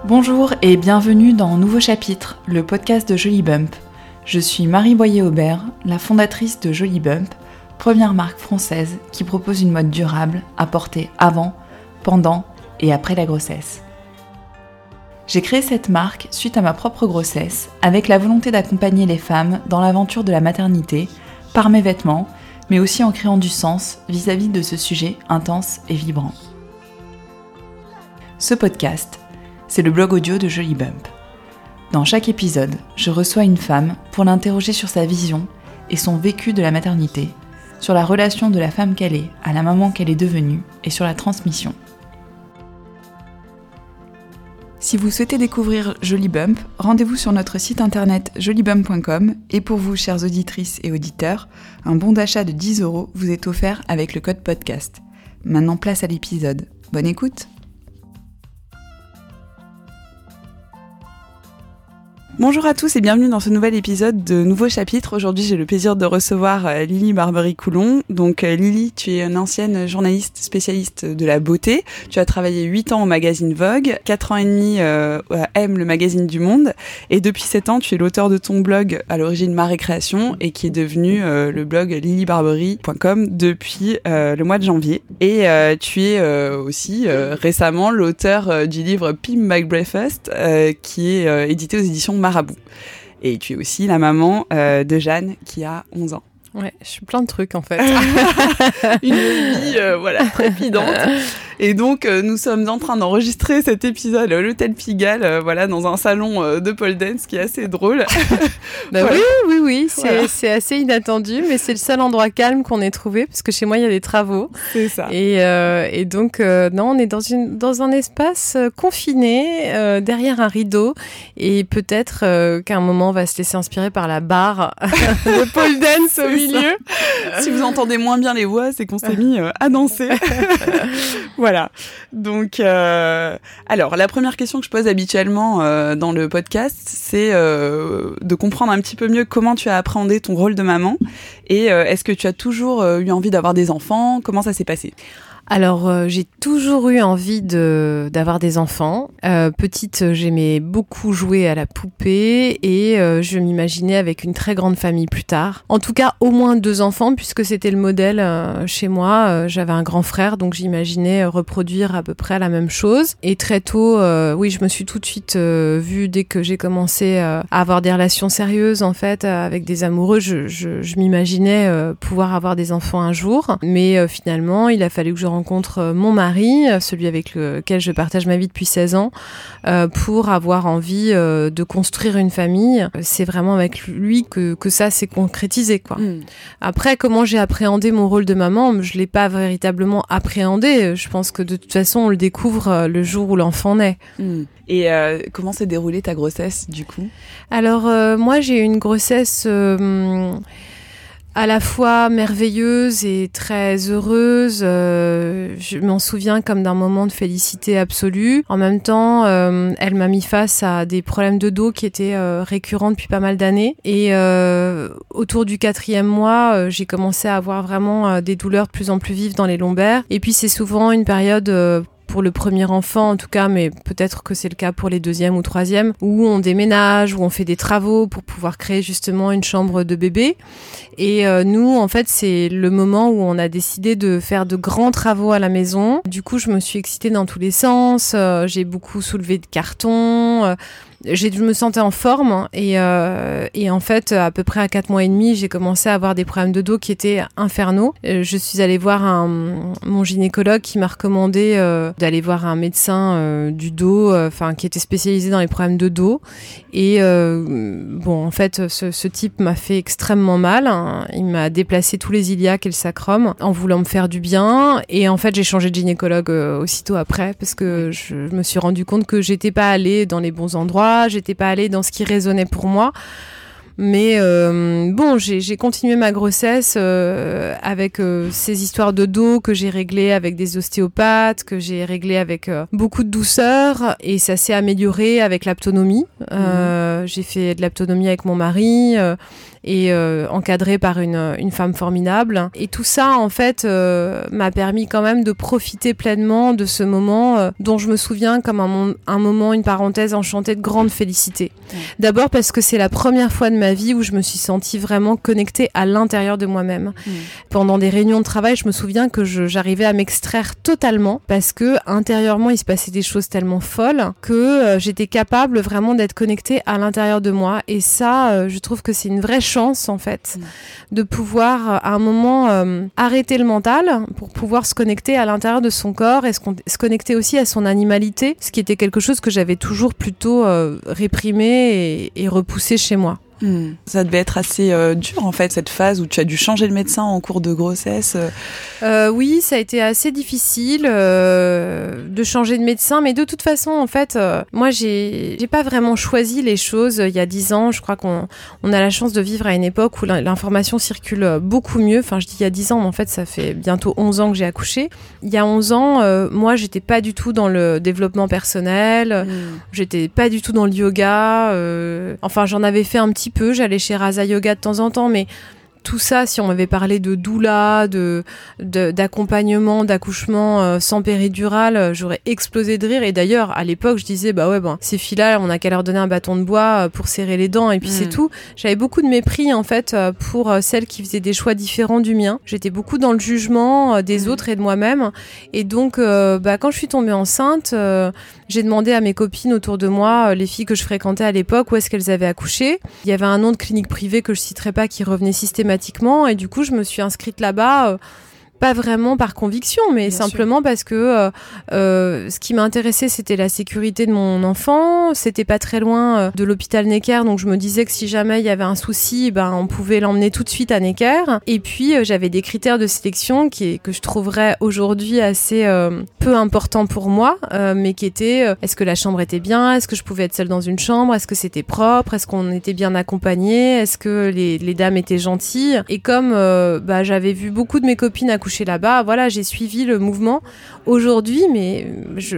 Bonjour et bienvenue dans Nouveau Chapitre, le podcast de Joli Bump. Je suis Marie Boyer-Aubert, la fondatrice de Joli Bump, première marque française qui propose une mode durable à porter avant, pendant et après la grossesse. J'ai créé cette marque suite à ma propre grossesse, avec la volonté d'accompagner les femmes dans l'aventure de la maternité, par mes vêtements, mais aussi en créant du sens vis-à-vis de ce sujet intense et vibrant. Ce podcast, c'est le blog audio de Joli Bump. Dans chaque épisode, je reçois une femme pour l'interroger sur sa vision et son vécu de la maternité, sur la relation de la femme qu'elle est à la maman qu'elle est devenue et sur la transmission. Si vous souhaitez découvrir Joli Bump, rendez-vous sur notre site internet jolibump.com et pour vous, chères auditrices et auditeurs, un bon d'achat de 10 € vous est offert avec le code podcast. Maintenant, place à l'épisode. Bonne écoute! Bonjour à tous et bienvenue dans ce nouvel épisode de Nouveau Chapitre. Aujourd'hui, j'ai le plaisir de recevoir Lily Barbery-Coulon. Donc Lily, tu es une ancienne journaliste spécialiste de la beauté. Tu as travaillé 8 ans au magazine Vogue, 4 ans et demi à M, le magazine du Monde. Et depuis 7 ans, tu es l'auteur de ton blog à l'origine Ma Récréation et qui est devenu le blog lilybarbery.com depuis le mois de janvier. Et tu es aussi récemment l'auteur du livre Pimp My Breakfast qui est édité aux éditions Marabout. Et tu es aussi la maman de Jeanne qui a 11 ans. Ouais, je suis plein de trucs en fait. Une vie trépidante. Et donc nous sommes en train d'enregistrer cet épisode à l'hôtel Pigalle, dans un salon de pole dance qui est assez drôle. Voilà. Oui, c'est assez inattendu, mais c'est le seul endroit calme qu'on ait trouvé parce que chez moi il y a des travaux. C'est ça. Et donc non, on est dans un espace confiné derrière un rideau et peut-être qu'à un moment on va se laisser inspirer par la barre de pole dance au milieu. Si vous entendez moins bien les voix, c'est qu'on s'est mis à danser. Voilà. Donc, alors, la première question que je pose habituellement dans le podcast, c'est de comprendre un petit peu mieux comment tu as appréhendé ton rôle de maman et est-ce que tu as toujours eu envie d'avoir des enfants ? Comment ça s'est passé ? Alors, j'ai toujours eu envie d'avoir des enfants. Petite, j'aimais beaucoup jouer à la poupée et je m'imaginais avec une très grande famille plus tard. En tout cas, au moins 2 enfants puisque c'était le modèle chez moi. J'avais un grand frère, donc j'imaginais reproduire à peu près la même chose. Et très tôt, je me suis tout de suite vue dès que j'ai commencé à avoir des relations sérieuses en fait avec des amoureux. Je m'imaginais pouvoir avoir des enfants un jour, mais finalement, il a fallu que je rencontre mon mari, celui avec lequel je partage ma vie depuis 16 ans, pour avoir envie de construire une famille. C'est vraiment avec lui que ça s'est concrétisé, quoi. Après, comment j'ai appréhendé mon rôle de maman, je l'ai pas véritablement appréhendé. Je pense que de toute façon, on le découvre le jour où l'enfant naît. Et comment s'est déroulée ta grossesse, du coup ? Alors, moi, j'ai eu une grossesse à la fois merveilleuse et très heureuse. Je m'en souviens comme d'un moment de félicité absolue. En même temps, elle m'a mis face à des problèmes de dos qui étaient récurrents depuis pas mal d'années. Et autour du 4e mois, j'ai commencé à avoir vraiment des douleurs de plus en plus vives dans les lombaires. Et puis c'est souvent une période pour le premier enfant en tout cas, mais peut-être que c'est le cas pour les 2e ou 3e, où on déménage, où on fait des travaux pour pouvoir créer justement une chambre de bébé. Et nous, en fait, c'est le moment où on a décidé de faire de grands travaux à la maison. Du coup, je me suis excitée dans tous les sens, j'ai beaucoup soulevé de cartons, je me sentais en forme et en fait à peu près à 4 mois et demi j'ai commencé à avoir des problèmes de dos qui étaient infernaux. Je suis allée voir mon gynécologue qui m'a recommandé d'aller voir un médecin du dos qui était spécialisé dans les problèmes de dos et en fait ce type m'a fait extrêmement mal, hein. Il m'a déplacé tous les iliaques et le sacrum en voulant me faire du bien et en fait j'ai changé de gynécologue aussitôt après parce que je me suis rendu compte que j'étais pas allée dans les bons endroits, j'étais pas allée dans ce qui résonnait pour moi. Mais bon, j'ai continué ma grossesse avec ces histoires de dos que j'ai réglées avec des ostéopathes, que j'ai réglées avec beaucoup de douceur, et ça s'est amélioré avec l'aptonomie. J'ai fait de l'aptonomie avec mon mari et encadrée par une femme formidable. Et tout ça, en fait, m'a permis quand même de profiter pleinement de ce moment dont je me souviens comme un moment, une parenthèse enchantée de grande félicité. D'abord parce que c'est la première fois de ma vie où je me suis sentie vraiment connectée à l'intérieur de moi-même. Pendant des réunions de travail, je me souviens que j'arrivais à m'extraire totalement parce que intérieurement, il se passait des choses tellement folles que j'étais capable vraiment d'être connectée à l'intérieur de moi. Et ça, je trouve que c'est une vraie chance, en fait, de pouvoir à un moment arrêter le mental pour pouvoir se connecter à l'intérieur de son corps et se connecter aussi à son animalité, ce qui était quelque chose que j'avais toujours plutôt réprimé et repoussé chez moi. Ça devait être assez dur en fait, cette phase où tu as dû changer de médecin en cours de grossesse. Oui, ça a été assez difficile de changer de médecin, mais de toute façon en fait, moi j'ai pas vraiment choisi les choses. Il y a 10 ans, je crois qu'on a la chance de vivre à une époque où l'information circule beaucoup mieux. Enfin, je dis il y a 10 ans, mais en fait ça fait bientôt 11 ans que j'ai accouché. Il y a 11 ans, moi j'étais pas du tout dans le développement personnel, j'étais pas du tout dans le yoga. Enfin, j'en avais fait un petit peu, j'allais chez Raza Yoga de temps en temps, mais tout ça, si on m'avait parlé de doula, d'accompagnement, d'accouchement sans péridurale, j'aurais explosé de rire. Et d'ailleurs, à l'époque, je disais, ces filles-là, on a qu'à leur donner un bâton de bois pour serrer les dents, et puis c'est tout. J'avais beaucoup de mépris, en fait, pour celles qui faisaient des choix différents du mien. J'étais beaucoup dans le jugement des autres et de moi-même. Et donc, quand je suis tombée enceinte, j'ai demandé à mes copines autour de moi, les filles que je fréquentais à l'époque, où est-ce qu'elles avaient accouché. Il y avait un nom de clinique privée que je citerai pas qui revenait systématiquement, et du coup je me suis inscrite là-bas pas vraiment par conviction, mais bien simplement sûr. Parce que ce qui m'intéressait, c'était la sécurité de mon enfant. C'était pas très loin de l'hôpital Necker, donc je me disais que si jamais il y avait un souci, on pouvait l'emmener tout de suite à Necker. Et puis j'avais des critères de sélection que je trouverais aujourd'hui assez peu importants pour moi, mais qui étaient est-ce que la chambre était bien, est-ce que je pouvais être seule dans une chambre, est-ce que c'était propre, est-ce qu'on était bien accompagné, est-ce que les dames étaient gentilles. Et comme j'avais vu beaucoup de mes copines accoucher là-bas, voilà, j'ai suivi le mouvement. Aujourd'hui, mais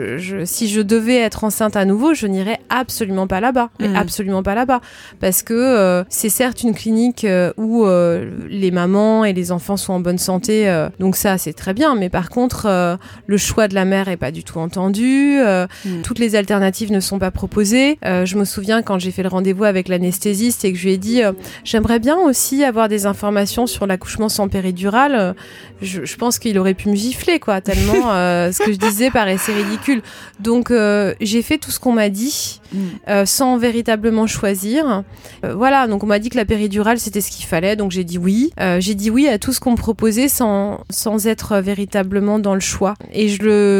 si je devais être enceinte à nouveau, je n'irais absolument pas là-bas. Mais absolument pas là-bas. Parce que c'est certes une clinique où les mamans et les enfants sont en bonne santé, donc ça, c'est très bien. Mais par contre, le choix de la mère est pas du tout entendu. Toutes les alternatives ne sont pas proposées. Je me souviens quand j'ai fait le rendez-vous avec l'anesthésiste et que je lui ai dit j'aimerais bien aussi avoir des informations sur l'accouchement sans péridurale. Je pense qu'il aurait pu me gifler, quoi, tellement ce que je disais paraissait ridicule. Donc, j'ai fait tout ce qu'on m'a dit, sans véritablement choisir. Voilà, donc on m'a dit que la péridurale, c'était ce qu'il fallait, donc j'ai dit oui. J'ai dit oui à tout ce qu'on me proposait sans être véritablement dans le choix. Et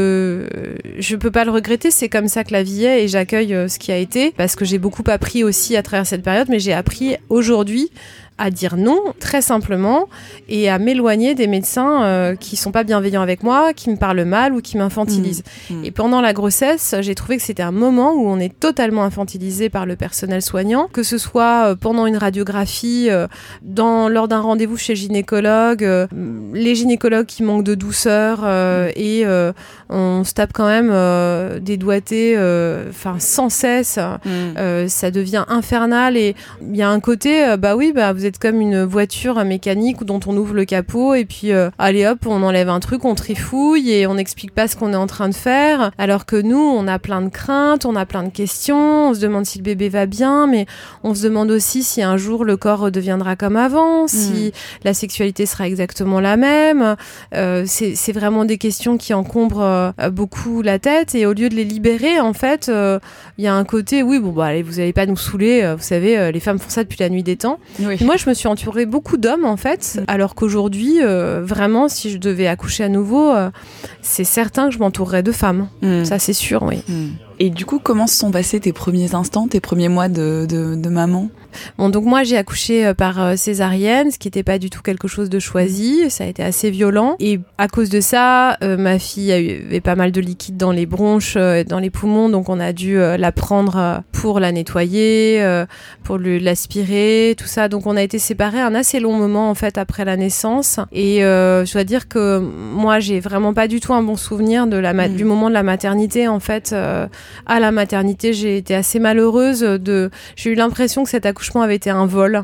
je peux pas le regretter, c'est comme ça que la vie est, et j'accueille ce qui a été, parce que j'ai beaucoup appris aussi à travers cette période, mais j'ai appris aujourd'hui à dire non, très simplement, et à m'éloigner des médecins qui sont pas bienveillants avec moi, qui me parlent mal ou qui m'infantilisent. Et pendant la grossesse, j'ai trouvé que c'était un moment où on est totalement infantilisé par le personnel soignant, que ce soit pendant une radiographie, lors d'un rendez-vous chez le gynécologue, les gynécologues qui manquent de douceur, et on se tape quand même des doigtés sans cesse. Ça devient infernal, et il y a un côté, vous êtes comme une voiture mécanique dont on ouvre le capot et puis allez hop, on enlève un truc, on trifouille et on n'explique pas ce qu'on est en train de faire, alors que nous, on a plein de craintes, on a plein de questions, on se demande si le bébé va bien, mais on se demande aussi si un jour le corps redeviendra comme avant, si la sexualité sera exactement la même. C'est vraiment des questions qui encombrent beaucoup la tête, et au lieu de les libérer, en fait, il y a un côté, allez, vous n'allez pas nous saouler, vous savez, les femmes font ça depuis la nuit des temps. Oui. Moi, je me suis entourée beaucoup d'hommes, en fait, alors qu'aujourd'hui, vraiment, si je devais accoucher à nouveau, c'est certain que je m'entourerais de femmes. Ça, c'est sûr, oui. Et du coup, comment se sont passés tes premiers instants, tes premiers mois de maman ? Bon, donc moi, j'ai accouché par césarienne, ce qui n'était pas du tout quelque chose de choisi. Ça a été assez violent. Et à cause de ça, ma fille avait pas mal de liquide dans les bronches, dans les poumons. Donc, on a dû la prendre pour la nettoyer, pour l'aspirer, tout ça. Donc, on a été séparés un assez long moment, en fait, après la naissance. Et je dois dire que moi, j'ai vraiment pas du tout un bon souvenir du moment de la maternité. En fait, à la maternité, j'ai été assez malheureuse. J'ai eu l'impression que cet accouchement avait été un vol,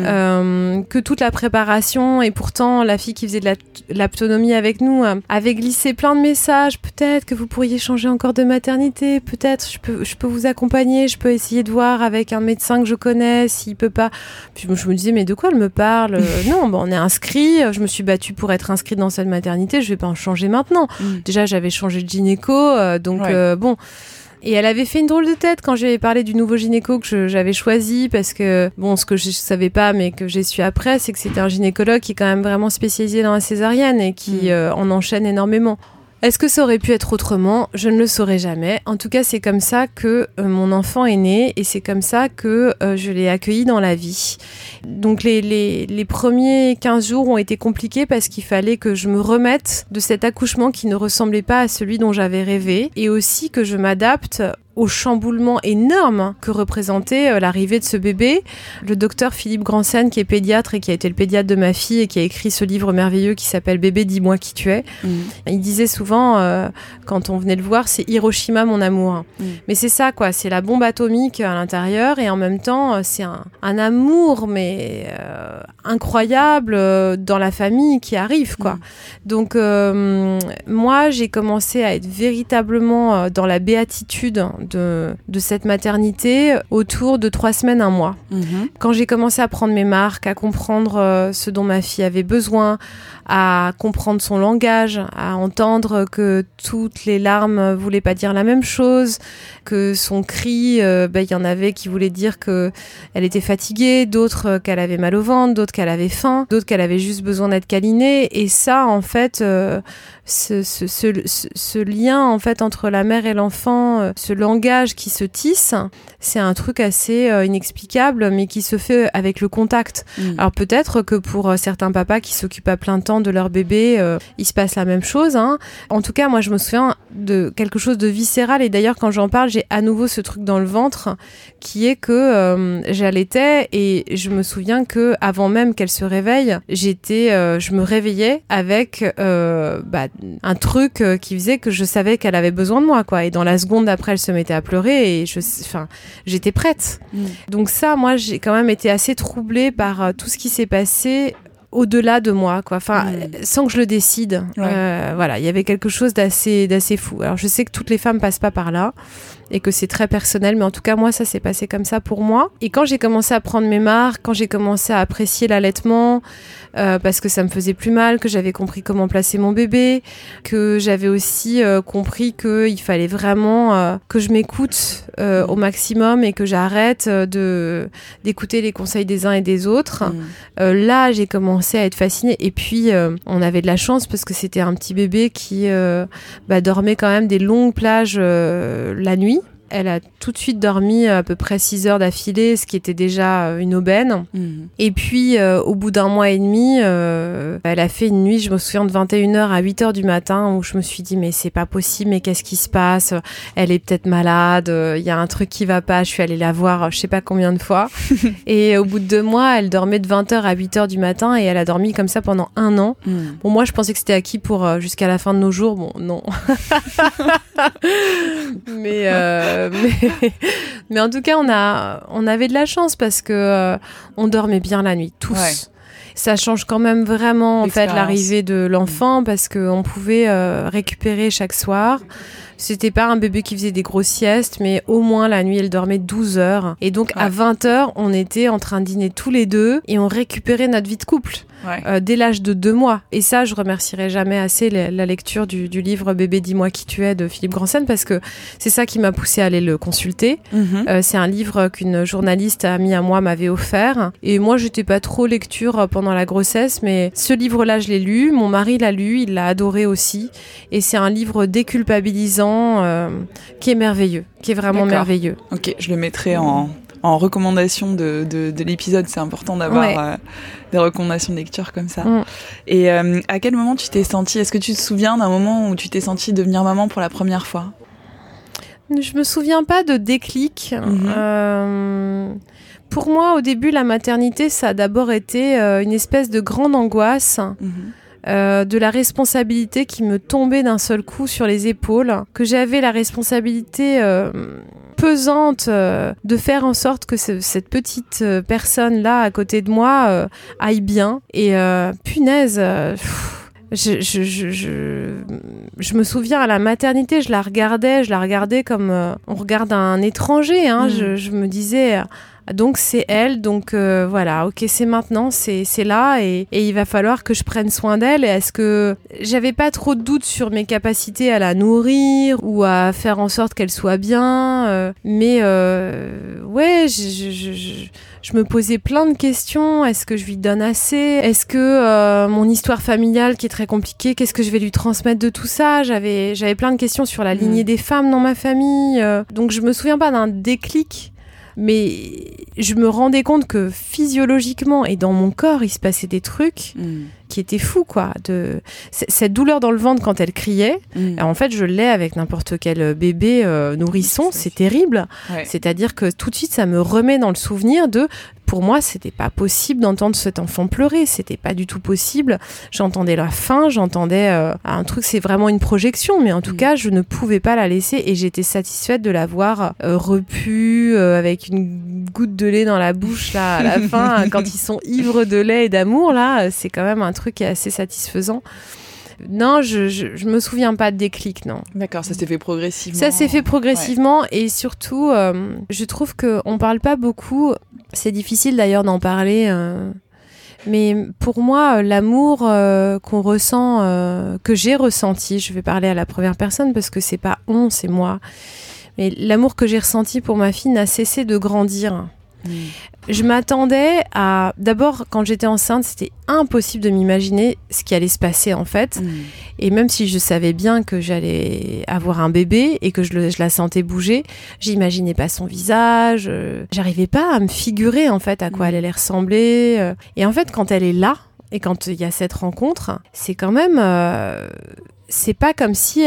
que toute la préparation, et pourtant la fille qui faisait de l'autonomie avec nous avait glissé plein de messages. Peut-être que vous pourriez changer encore de maternité, peut-être je peux vous accompagner, je peux essayer de voir avec un médecin que je connais s'il peut pas. Puis je me disais, mais de quoi elle me parle? Non, on est inscrit, je me suis battue pour être inscrite dans cette maternité, je vais pas en changer maintenant. Déjà, j'avais changé de gynéco, donc bon. Et elle avait fait une drôle de tête quand j'avais parlé du nouveau gynéco que j'avais choisi, parce que, bon, ce que je savais pas, mais que j'ai su après, c'est que c'était un gynécologue qui est quand même vraiment spécialisé dans la césarienne et qui en enchaîne énormément. Est-ce que ça aurait pu être autrement ? Je ne le saurais jamais. En tout cas, c'est comme ça que mon enfant est né et c'est comme ça que je l'ai accueilli dans la vie. Donc les premiers 15 jours ont été compliqués parce qu'il fallait que je me remette de cet accouchement qui ne ressemblait pas à celui dont j'avais rêvé, et aussi que je m'adapte au chamboulement énorme que représentait l'arrivée de ce bébé. Le docteur Philippe Grandsen, qui est pédiatre et qui a été le pédiatre de ma fille et qui a écrit ce livre merveilleux qui s'appelle « Bébé, dis-moi qui tu es », il disait souvent, quand on venait le voir, c'est Hiroshima, mon amour. Mais c'est ça, quoi, c'est la bombe atomique à l'intérieur, et en même temps, c'est un amour, mais incroyable dans la famille qui arrive, quoi. Donc, moi, j'ai commencé à être véritablement dans la béatitude de cette maternité autour de 3 semaines, 1 mois. Quand j'ai commencé à prendre mes marques, à comprendre ce dont ma fille avait besoin, à comprendre son langage, à entendre que toutes les larmes voulaient pas dire la même chose, que son cri, y en avait qui voulaient dire que elle était fatiguée, d'autres qu'elle avait mal au ventre, d'autres qu'elle avait faim, d'autres qu'elle avait juste besoin d'être câlinée. Et ça, en fait, ce lien, en fait, entre la mère et l'enfant, ce langage qui se tisse, c'est un truc assez inexplicable, mais qui se fait avec le contact. Alors peut-être que pour certains papas qui s'occupent à plein temps de leur bébé, il se passe la même chose, hein. En tout cas, moi, je me souviens de quelque chose de viscéral, et d'ailleurs, quand j'en parle, j'ai à nouveau ce truc dans le ventre, qui est que j'allaitais, et je me souviens que avant même qu'elle se réveille, je me réveillais avec un truc qui faisait que je savais qu'elle avait besoin de moi, quoi. Et dans la seconde d'après, elle se mettait à pleurer, et j'étais prête. Donc ça, moi, j'ai quand même été assez troublée par tout ce qui s'est passé au-delà de moi, quoi. Sans que je le décide. Voilà, il y avait quelque chose d'assez fou. Alors, je sais que toutes les femmes passent pas par là et que c'est très personnel, mais en tout cas, moi, ça s'est passé comme ça pour moi. Et quand j'ai commencé à prendre mes marques, quand j'ai commencé à apprécier l'allaitement, parce que ça me faisait plus mal, que j'avais compris comment placer mon bébé, que j'avais aussi compris qu'il fallait vraiment que je m'écoute au maximum et que j'arrête d'écouter les conseils des uns et des autres. Là, j'ai commencé à être fascinée. Et puis, on avait de la chance parce que c'était un petit bébé qui dormait quand même des longues plages la nuit. Elle a tout de suite dormi à peu près 6 heures d'affilée, ce qui était déjà une aubaine. Et puis, au bout d'1 mois et demi, elle a fait une nuit, je me souviens, de 21h à 8h du matin, où je me suis dit, mais c'est pas possible, mais qu'est-ce qui se passe ? Elle est peut-être malade, il y a un truc qui va pas. Je suis allée la voir je sais pas combien de fois. Et au bout de 2 mois, elle dormait de 20h à 8h du matin, et elle a dormi comme ça pendant 1 an. Bon, moi, je pensais que c'était acquis pour jusqu'à la fin de nos jours. Bon, non. Mais en tout cas, on avait de la chance parce que on dormait bien la nuit, tous. Ouais. Ça change quand même vraiment, en fait, l'arrivée de l'enfant, parce qu'on pouvait récupérer chaque soir. C'était pas un bébé qui faisait des grosses siestes, mais au moins la nuit, elle dormait 12 heures. Et donc, à 20h, on était en train de dîner tous les deux et on récupérait notre vie de couple. Dès l'âge de 2 mois. Et ça, je remercierai jamais assez la lecture du livre « Bébé, dis-moi qui tu es » de Philippe Grandsen, parce que c'est ça qui m'a poussée à aller le consulter. C'est un livre qu'une journaliste amie à moi m'avait offert. Et moi, j'étais pas trop lecture pendant la grossesse, mais ce livre-là, je l'ai lu. Mon mari l'a lu, il l'a adoré aussi. Et c'est un livre déculpabilisant qui est merveilleux, qui est vraiment merveilleux. Ok, je le mettrai en en recommandation de l'épisode, c'est important d'avoir des recommandations de lecture comme ça. Et à quel moment tu t'es sentie, est-ce que tu te souviens d'un moment où tu t'es sentie devenir maman pour la première fois ? Je me souviens pas de déclic. Pour moi, au début, la maternité, ça a d'abord été une espèce de grande angoisse. De la responsabilité qui me tombait d'un seul coup sur les épaules, que j'avais la responsabilité pesante de faire en sorte que cette petite personne-là à côté de moi aille bien. Et punaise, je me souviens à la maternité, je la regardais comme on regarde un étranger. Je me disais... Donc c'est elle, donc voilà, ok, c'est maintenant, c'est là et il va falloir que je prenne soin d'elle. Et est-ce que j'avais pas trop de doutes sur mes capacités à la nourrir ou à faire en sorte qu'elle soit bien, mais je me posais plein de questions. Est-ce que je lui donne assez ? Est-ce que mon histoire familiale qui est très compliquée, qu'est-ce que je vais lui transmettre de tout ça ? J'avais plein de questions sur la lignée des femmes dans ma famille, donc je me souviens pas d'un déclic. Mais je me rendais compte que physiologiquement et dans mon corps, il se passait des trucs qui étaient fous, quoi. Cette douleur dans le ventre quand elle criait, en fait, je l'ai avec n'importe quel bébé nourrisson, c'est terrible. Ouais. C'est-à-dire que tout de suite, ça me remet dans le souvenir de... Pour moi, c'était pas possible d'entendre cet enfant pleurer. C'était pas du tout possible. J'entendais la faim, j'entendais un truc, c'est vraiment une projection, mais en tout cas, je ne pouvais pas la laisser et j'étais satisfaite de la voir repue avec une goutte de lait dans la bouche là à la fin. Quand ils sont ivres de lait et d'amour, là, c'est quand même un truc qui est assez satisfaisant. Non, je me souviens pas de déclic, non. D'accord, ça s'est fait progressivement. Ça s'est fait progressivement et surtout, je trouve qu'on parle pas beaucoup. C'est difficile d'ailleurs d'en parler. Mais pour moi, l'amour qu'on ressent, que j'ai ressenti, je vais parler à la première personne parce que c'est pas on, c'est moi. Mais l'amour que j'ai ressenti pour ma fille n'a cessé de grandir. Je m'attendais à... D'abord, quand j'étais enceinte, c'était impossible de m'imaginer ce qui allait se passer, en fait. Et même si je savais bien que j'allais avoir un bébé et que je la sentais bouger, j'imaginais pas son visage. J'arrivais pas à me figurer, en fait, à quoi elle allait ressembler. Et en fait, quand elle est là, et quand il y a cette rencontre, c'est quand même... c'est pas comme si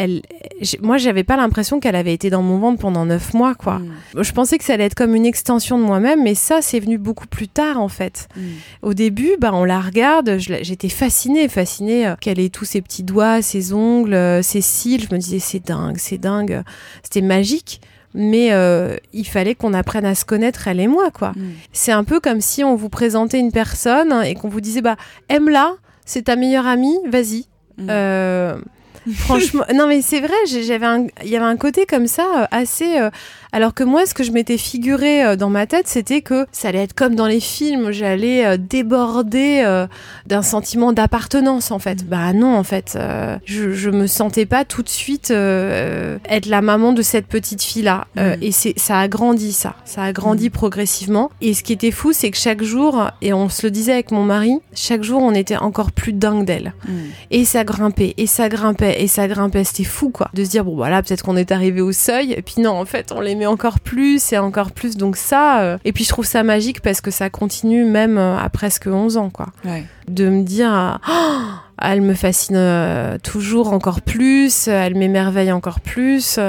moi j'avais pas l'impression qu'elle avait été dans mon ventre pendant 9 mois, quoi. Je pensais que ça allait être comme une extension de moi-même, mais ça c'est venu beaucoup plus tard, en fait. Au début, on la regarde, j'étais fascinée qu'elle ait tous ses petits doigts, ses ongles, ses cils. Je me disais c'est dingue, c'était magique. Mais il fallait qu'on apprenne à se connaître, elle et moi, quoi. C'est un peu comme si on vous présentait une personne et qu'on vous disait aime-la, c'est ta meilleure amie, vas-y. Franchement, non mais c'est vrai, il y avait un côté comme ça assez... alors que moi, ce que je m'étais figuré dans ma tête, c'était que ça allait être comme dans les films, j'allais déborder d'un sentiment d'appartenance, en fait. Bah non, en fait, je me sentais pas tout de suite être la maman de cette petite fille-là. Et ça a grandi, ça a grandi progressivement. Et ce qui était fou, c'est que chaque jour, et on se le disait avec mon mari, chaque jour, on était encore plus dingue d'elle. Et ça grimpait, c'était fou, quoi. De se dire, bon, voilà, peut-être qu'on est arrivé au seuil, et puis non, en fait, on l'aimait encore plus, donc ça... Et puis je trouve ça magique parce que ça continue même à presque 11 ans, quoi. Ouais. De me dire, elle me fascine toujours encore plus, elle m'émerveille encore plus...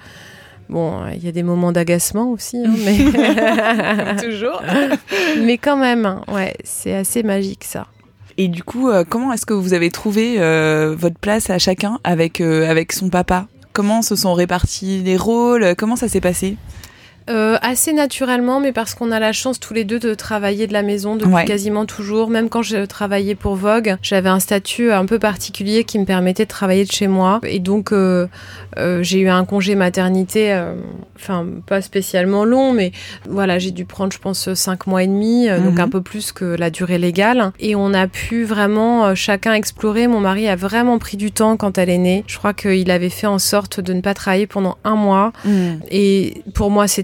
Bon, il y a des moments d'agacement aussi, mais... Comme toujours. Mais quand même, ouais, c'est assez magique, ça. Et du coup, comment est-ce que vous avez trouvé votre place à chacun avec son papa ? Comment se sont répartis les rôles ? Comment ça s'est passé ? Assez naturellement, mais parce qu'on a la chance tous les deux de travailler de la maison depuis quasiment toujours. Même quand je travaillais pour Vogue, j'avais un statut un peu particulier qui me permettait de travailler de chez moi. Et donc, j'ai eu un congé maternité, pas spécialement long, mais voilà, j'ai dû prendre, je pense, 5 mois et demi, donc un peu plus que la durée légale. Et on a pu vraiment chacun explorer. Mon mari a vraiment pris du temps quand elle est née. Je crois qu'il avait fait en sorte de ne pas travailler pendant 1 mois. Et pour moi, c'était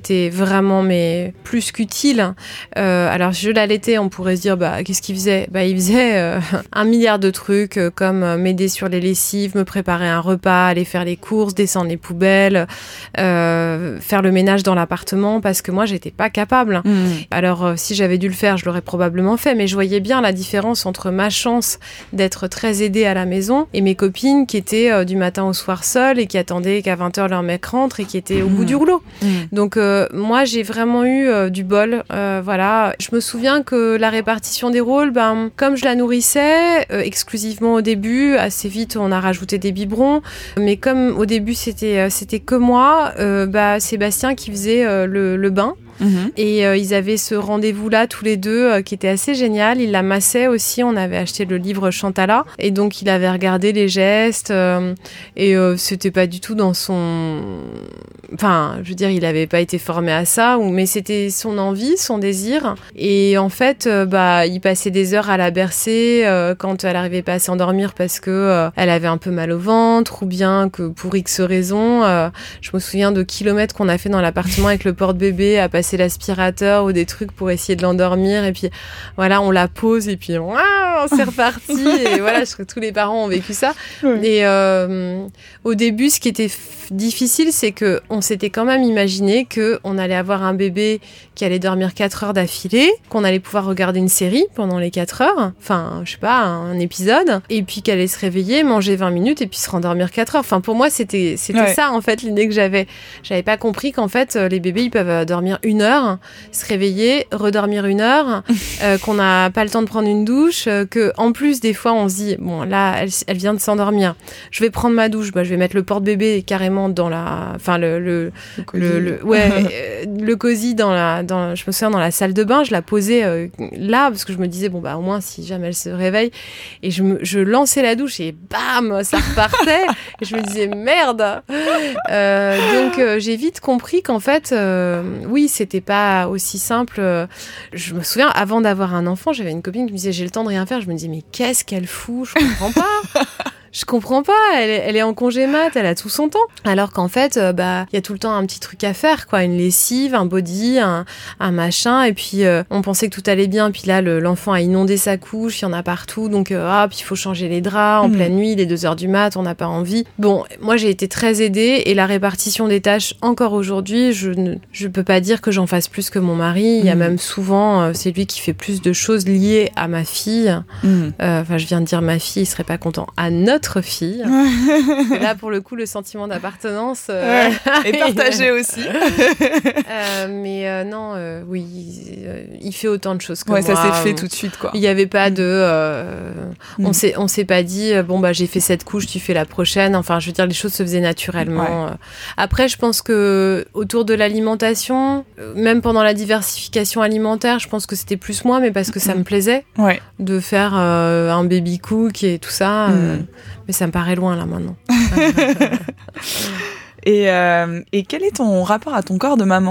c'était vraiment mais plus qu'utile. Alors je l'allaitais, on pourrait se dire qu'est-ce qu'il faisait ? Il faisait 1 milliard de trucs comme m'aider sur les lessives, me préparer un repas, aller faire les courses, descendre les poubelles, faire le ménage dans l'appartement parce que moi j'étais pas capable. Alors si j'avais dû le faire, je l'aurais probablement fait, mais je voyais bien la différence entre ma chance d'être très aidée à la maison et mes copines qui étaient du matin au soir seules et qui attendaient qu'à 20h leur mec rentre et qui étaient au bout du rouleau. Donc moi j'ai vraiment eu du bol. Voilà. Je me souviens que la répartition des rôles, comme je la nourrissais exclusivement au début, assez vite on a rajouté des biberons, mais comme au début c'était que moi, Sébastien qui faisait le bain. Et ils avaient ce rendez-vous-là tous les deux qui était assez génial. Il la massait aussi, on avait acheté le livre Chantala et donc il avait regardé les gestes et c'était pas du tout dans son... Enfin, je veux dire, il avait pas été formé à ça, mais c'était son envie, son désir. Et en fait, il passait des heures à la bercer quand elle arrivait pas à s'endormir parce que elle avait un peu mal au ventre ou bien que pour X raisons. Je me souviens de kilomètres qu'on a fait dans l'appartement avec le porte-bébé à passer l'aspirateur ou des trucs pour essayer de l'endormir et puis voilà, on la pose et puis c'est reparti et voilà, je crois que tous les parents ont vécu ça. Et au début, ce qui était difficile, c'est que on s'était quand même imaginé que on allait avoir un bébé qui allait dormir 4 heures d'affilée, qu'on allait pouvoir regarder une série pendant les 4 heures, enfin, je sais pas, un épisode, et puis qu'elle allait se réveiller, manger 20 minutes et puis se rendormir 4 heures. Enfin, pour moi, c'était ça, en fait, l'idée que j'avais. J'avais pas compris qu'en fait, les bébés, ils peuvent dormir 1 heure, se réveiller, redormir 1 heure, qu'on n'a pas le temps de prendre une douche, que en plus, des fois, on se dit, bon, là, elle vient de s'endormir, je vais prendre ma douche, je vais mettre le porte-bébé carrément dans la... Enfin, le cosy je me souviens dans la salle de bain, je la posais là parce que je me disais au moins si jamais elle se réveille, et je lançais la douche et bam, ça repartait et je me disais merde. Donc j'ai vite compris qu'en fait oui, c'était pas aussi simple. Je me souviens, avant d'avoir un enfant, j'avais une copine qui me disait j'ai le temps de rien faire. Je me disais mais qu'est-ce qu'elle fout, je comprends pas. Je comprends pas, elle est en congé mat, elle a tout son temps. Alors qu'en fait, y a tout le temps un petit truc à faire, quoi. Une lessive, un body, un machin. Et puis, on pensait que tout allait bien. Puis là, l'enfant a inondé sa couche, il y en a partout. Donc, puis il faut changer les draps en pleine nuit, les 2h du mat, on n'a pas envie. Bon, moi, j'ai été très aidée. Et la répartition des tâches, encore aujourd'hui, je peux pas dire que j'en fasse plus que mon mari. Il y a même souvent, c'est lui qui fait plus de choses liées à ma fille. Enfin, je viens de dire ma fille, il serait pas content. À notre fille. Et là, pour le coup, le sentiment d'appartenance est partagé aussi. Mais non, oui, il fait autant de choses que moi. Ça s'est fait tout de suite, quoi. Il n'y avait pas de... On s'est pas dit, j'ai fait cette couche, tu fais la prochaine. Enfin, je veux dire, les choses se faisaient naturellement. Après, je pense que autour de l'alimentation, même pendant la diversification alimentaire, je pense que c'était plus moi, mais parce que ça me plaisait de faire un baby cook et tout ça. Mais ça me paraît loin, là, maintenant. Et quel est ton rapport à ton corps de maman ?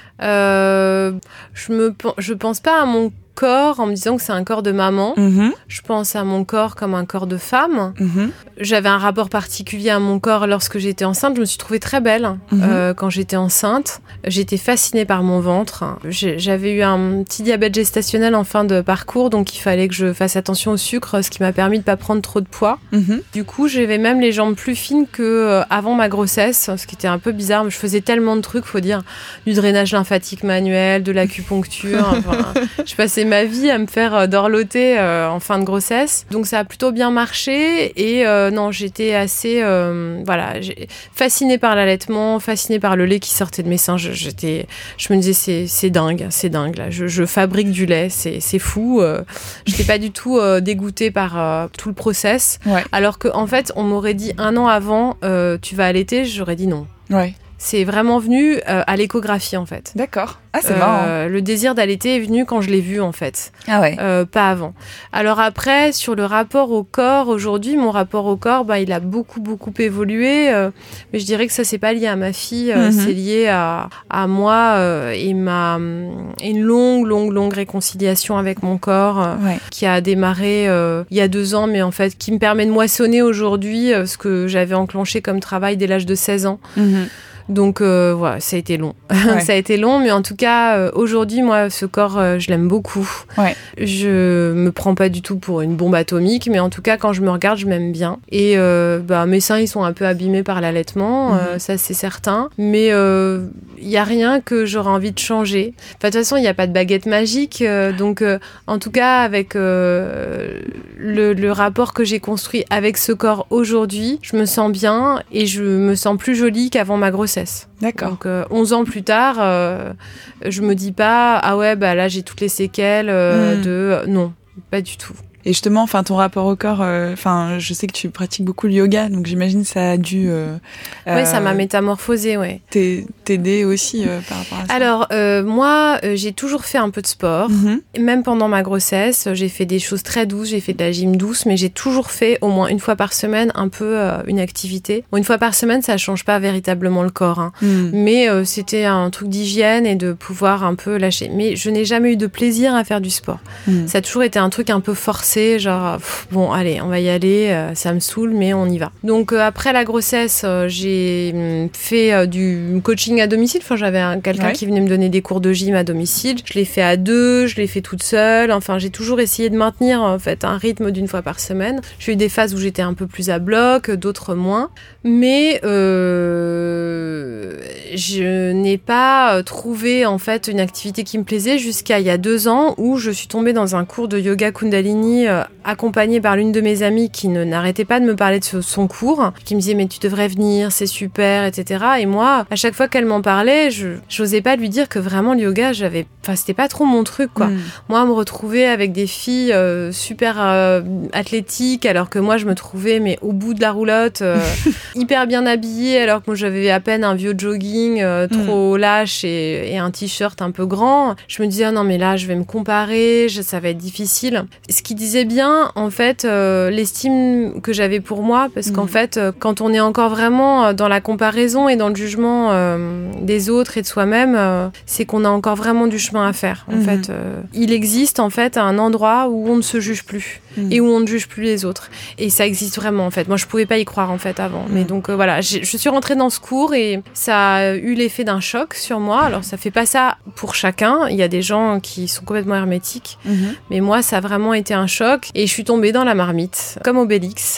Je pense pas à mon corps en me disant que c'est un corps de maman. Je pense à mon corps comme un corps de femme. J'avais un rapport particulier à mon corps lorsque j'étais enceinte. Je me suis trouvée très belle quand j'étais enceinte. J'étais fascinée par mon ventre. J'avais eu un petit diabète gestationnel en fin de parcours, donc il fallait que je fasse attention au sucre, ce qui m'a permis de pas prendre trop de poids. Du coup, j'avais même les jambes plus fines que avant ma grossesse, ce qui était un peu bizarre. Je faisais tellement de trucs, faut dire, du drainage lymphatique manuel, de l'acupuncture. Enfin, je passais ma vie à me faire dorloter en fin de grossesse. Donc ça a plutôt bien marché et non, j'étais assez fascinée par l'allaitement, fascinée par le lait qui sortait de mes seins. Je me disais c'est dingue là. Je fabrique du lait, c'est fou. J'étais pas du tout dégoûtée par tout le process. Alors que en fait, on m'aurait dit 1 an avant tu vas allaiter, j'aurais dit non. C'est vraiment venu à l'échographie, en fait. D'accord. Ah, c'est marrant. Le désir d'allaiter est venu quand je l'ai vu, en fait. Pas avant. Alors après, sur le rapport au corps, aujourd'hui, mon rapport au corps, il a beaucoup, beaucoup évolué. Mais je dirais que ça, c'est pas lié à ma fille. C'est lié à moi et une longue réconciliation avec mon corps qui a démarré il y a 2 ans, mais en fait, qui me permet de moissonner aujourd'hui ce que j'avais enclenché comme travail dès l'âge de 16 ans. Donc voilà, ça a été long. Ouais. Ça a été long, mais en tout cas, aujourd'hui, moi, ce corps, je l'aime beaucoup. Ouais. Je me prends pas du tout pour une bombe atomique, mais en tout cas, quand je me regarde, je m'aime bien. Et mes seins, ils sont un peu abîmés par l'allaitement, ça c'est certain. Mais il y a rien que j'aurais envie de changer. Enfin, de toute façon, il n'y a pas de baguette magique. Donc, en tout cas, avec le rapport que j'ai construit avec ce corps aujourd'hui, je me sens bien et je me sens plus jolie qu'avant ma grossesse. D'accord. Donc 11 ans plus tard, je me dis pas ah ouais bah là j'ai toutes les séquelles de non, pas du tout. Et justement, enfin, ton rapport au corps, je sais que tu pratiques beaucoup le yoga, donc j'imagine que ça a dû... Oui, ça m'a métamorphosée, ouais. T'aider aussi par rapport à ça. Alors, moi, j'ai toujours fait un peu de sport. Même pendant ma grossesse, j'ai fait des choses très douces, j'ai fait de la gym douce, mais j'ai toujours fait au moins une fois par semaine un peu une activité. Bon, une fois par semaine, ça change pas véritablement le corps, hein. Mais c'était un truc d'hygiène et de pouvoir un peu lâcher. Mais je n'ai jamais eu de plaisir à faire du sport. Ça a toujours été un truc un peu forcé. Genre, bon, allez, on va y aller, ça me saoule, mais on y va. Donc, après la grossesse, j'ai fait du coaching à domicile. Enfin, j'avais quelqu'un qui venait me donner des cours de gym à domicile. Je l'ai fait à 2, je l'ai fait toute seule. Enfin, j'ai toujours essayé de maintenir, en fait, un rythme d'une fois par semaine. J'ai eu des phases où j'étais un peu plus à bloc, d'autres moins. Mais je n'ai pas trouvé, en fait, une activité qui me plaisait jusqu'à il y a 2 ans où je suis tombée dans un cours de yoga Kundalini accompagnée par l'une de mes amies qui n'arrêtait pas de me parler de son cours, qui me disait mais tu devrais venir, c'est super, etc. Et moi, à chaque fois qu'elle m'en parlait, j'osais pas lui dire que vraiment le yoga, c'était pas trop mon truc, quoi. Moi, me retrouver avec des filles super athlétiques, alors que moi, je me trouvais mais au bout de la roulotte, hyper bien habillée, alors que moi, j'avais à peine un vieux jogging trop lâche et un t-shirt un peu grand. Je me disais, ah non, mais là, je vais me comparer, ça va être difficile. Ce qui disait bien, en fait, l'estime que j'avais pour moi, parce qu'en fait, quand on est encore vraiment dans la comparaison et dans le jugement des autres et de soi-même, c'est qu'on a encore vraiment du chemin à faire. En fait, il existe en fait un endroit où on ne se juge plus et où on ne juge plus les autres. Et ça existe vraiment, en fait. Moi, je pouvais pas y croire, en fait, avant. Mais donc, voilà, je suis rentrée dans ce cours et ça a eu l'effet d'un choc sur moi. Alors, ça fait pas ça pour chacun. Il y a des gens qui sont complètement hermétiques. Mais moi, ça a vraiment été un choc et je suis tombée dans la marmite, comme Obélix.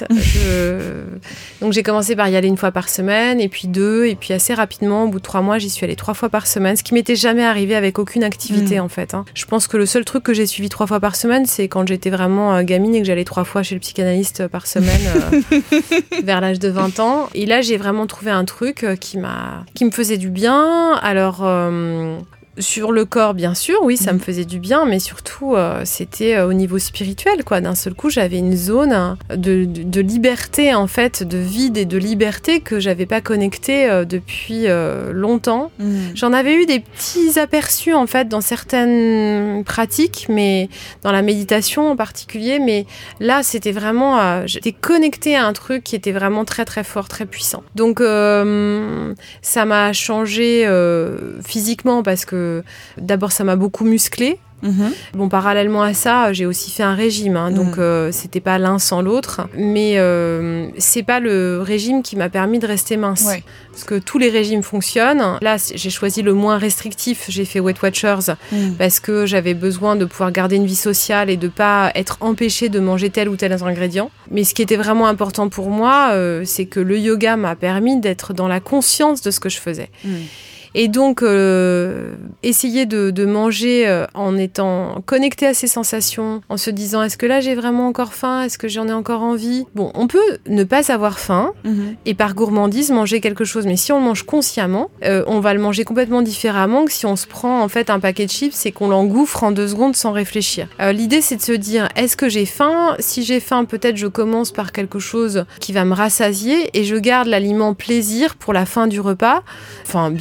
Donc, j'ai commencé par y aller 1 fois par semaine et puis 2. Et puis, assez rapidement, au bout de 3 mois, j'y suis allée 3 fois par semaine, ce qui m'était jamais arrivé avec aucune activité, en fait. Je pense que le seul truc que j'ai suivi 3 fois par semaine, c'est quand j'étais vraiment gamine et que j'allais 3 fois chez le psychanalyste par semaine vers l'âge de 20 ans. Et là, j'ai vraiment trouvé un truc qui me faisait du bien. Alors, sur le corps, bien sûr, oui, ça me faisait du bien, mais surtout, c'était au niveau spirituel, quoi. D'un seul coup, j'avais une zone de liberté, en fait, de vide et de liberté que j'avais pas connectée depuis longtemps. J'en avais eu des petits aperçus, en fait, dans certaines pratiques, mais dans la méditation en particulier, mais là, c'était vraiment... j'étais connectée à un truc qui était vraiment très, très fort, très puissant. Donc, ça m'a changé physiquement parce que d'abord, ça m'a beaucoup musclée. Bon, parallèlement à ça, j'ai aussi fait un régime, donc c'était pas l'un sans l'autre. Mais c'est pas le régime qui m'a permis de rester mince. Parce que tous les régimes fonctionnent. Là, j'ai choisi le moins restrictif. J'ai fait Weight Watchers parce que j'avais besoin de pouvoir garder une vie sociale et de pas être empêchée de manger tel ou tel ingrédient. Mais ce qui était vraiment important pour moi, c'est que le yoga m'a permis d'être dans la conscience de ce que je faisais. Et donc, essayer de manger en étant connecté à ses sensations, en se disant, est-ce que là, j'ai vraiment encore faim ? Est-ce que j'en ai encore envie ? Bon, on peut ne pas avoir faim et par gourmandise manger quelque chose. Mais si on le mange consciemment, on va le manger complètement différemment que si on se prend en fait un paquet de chips et qu'on l'engouffre en 2 secondes sans réfléchir. L'idée, c'est de se dire, est-ce que j'ai faim ? Si j'ai faim, peut-être je commence par quelque chose qui va me rassasier et je garde l'aliment plaisir pour la fin du repas. Enfin, bien que moi,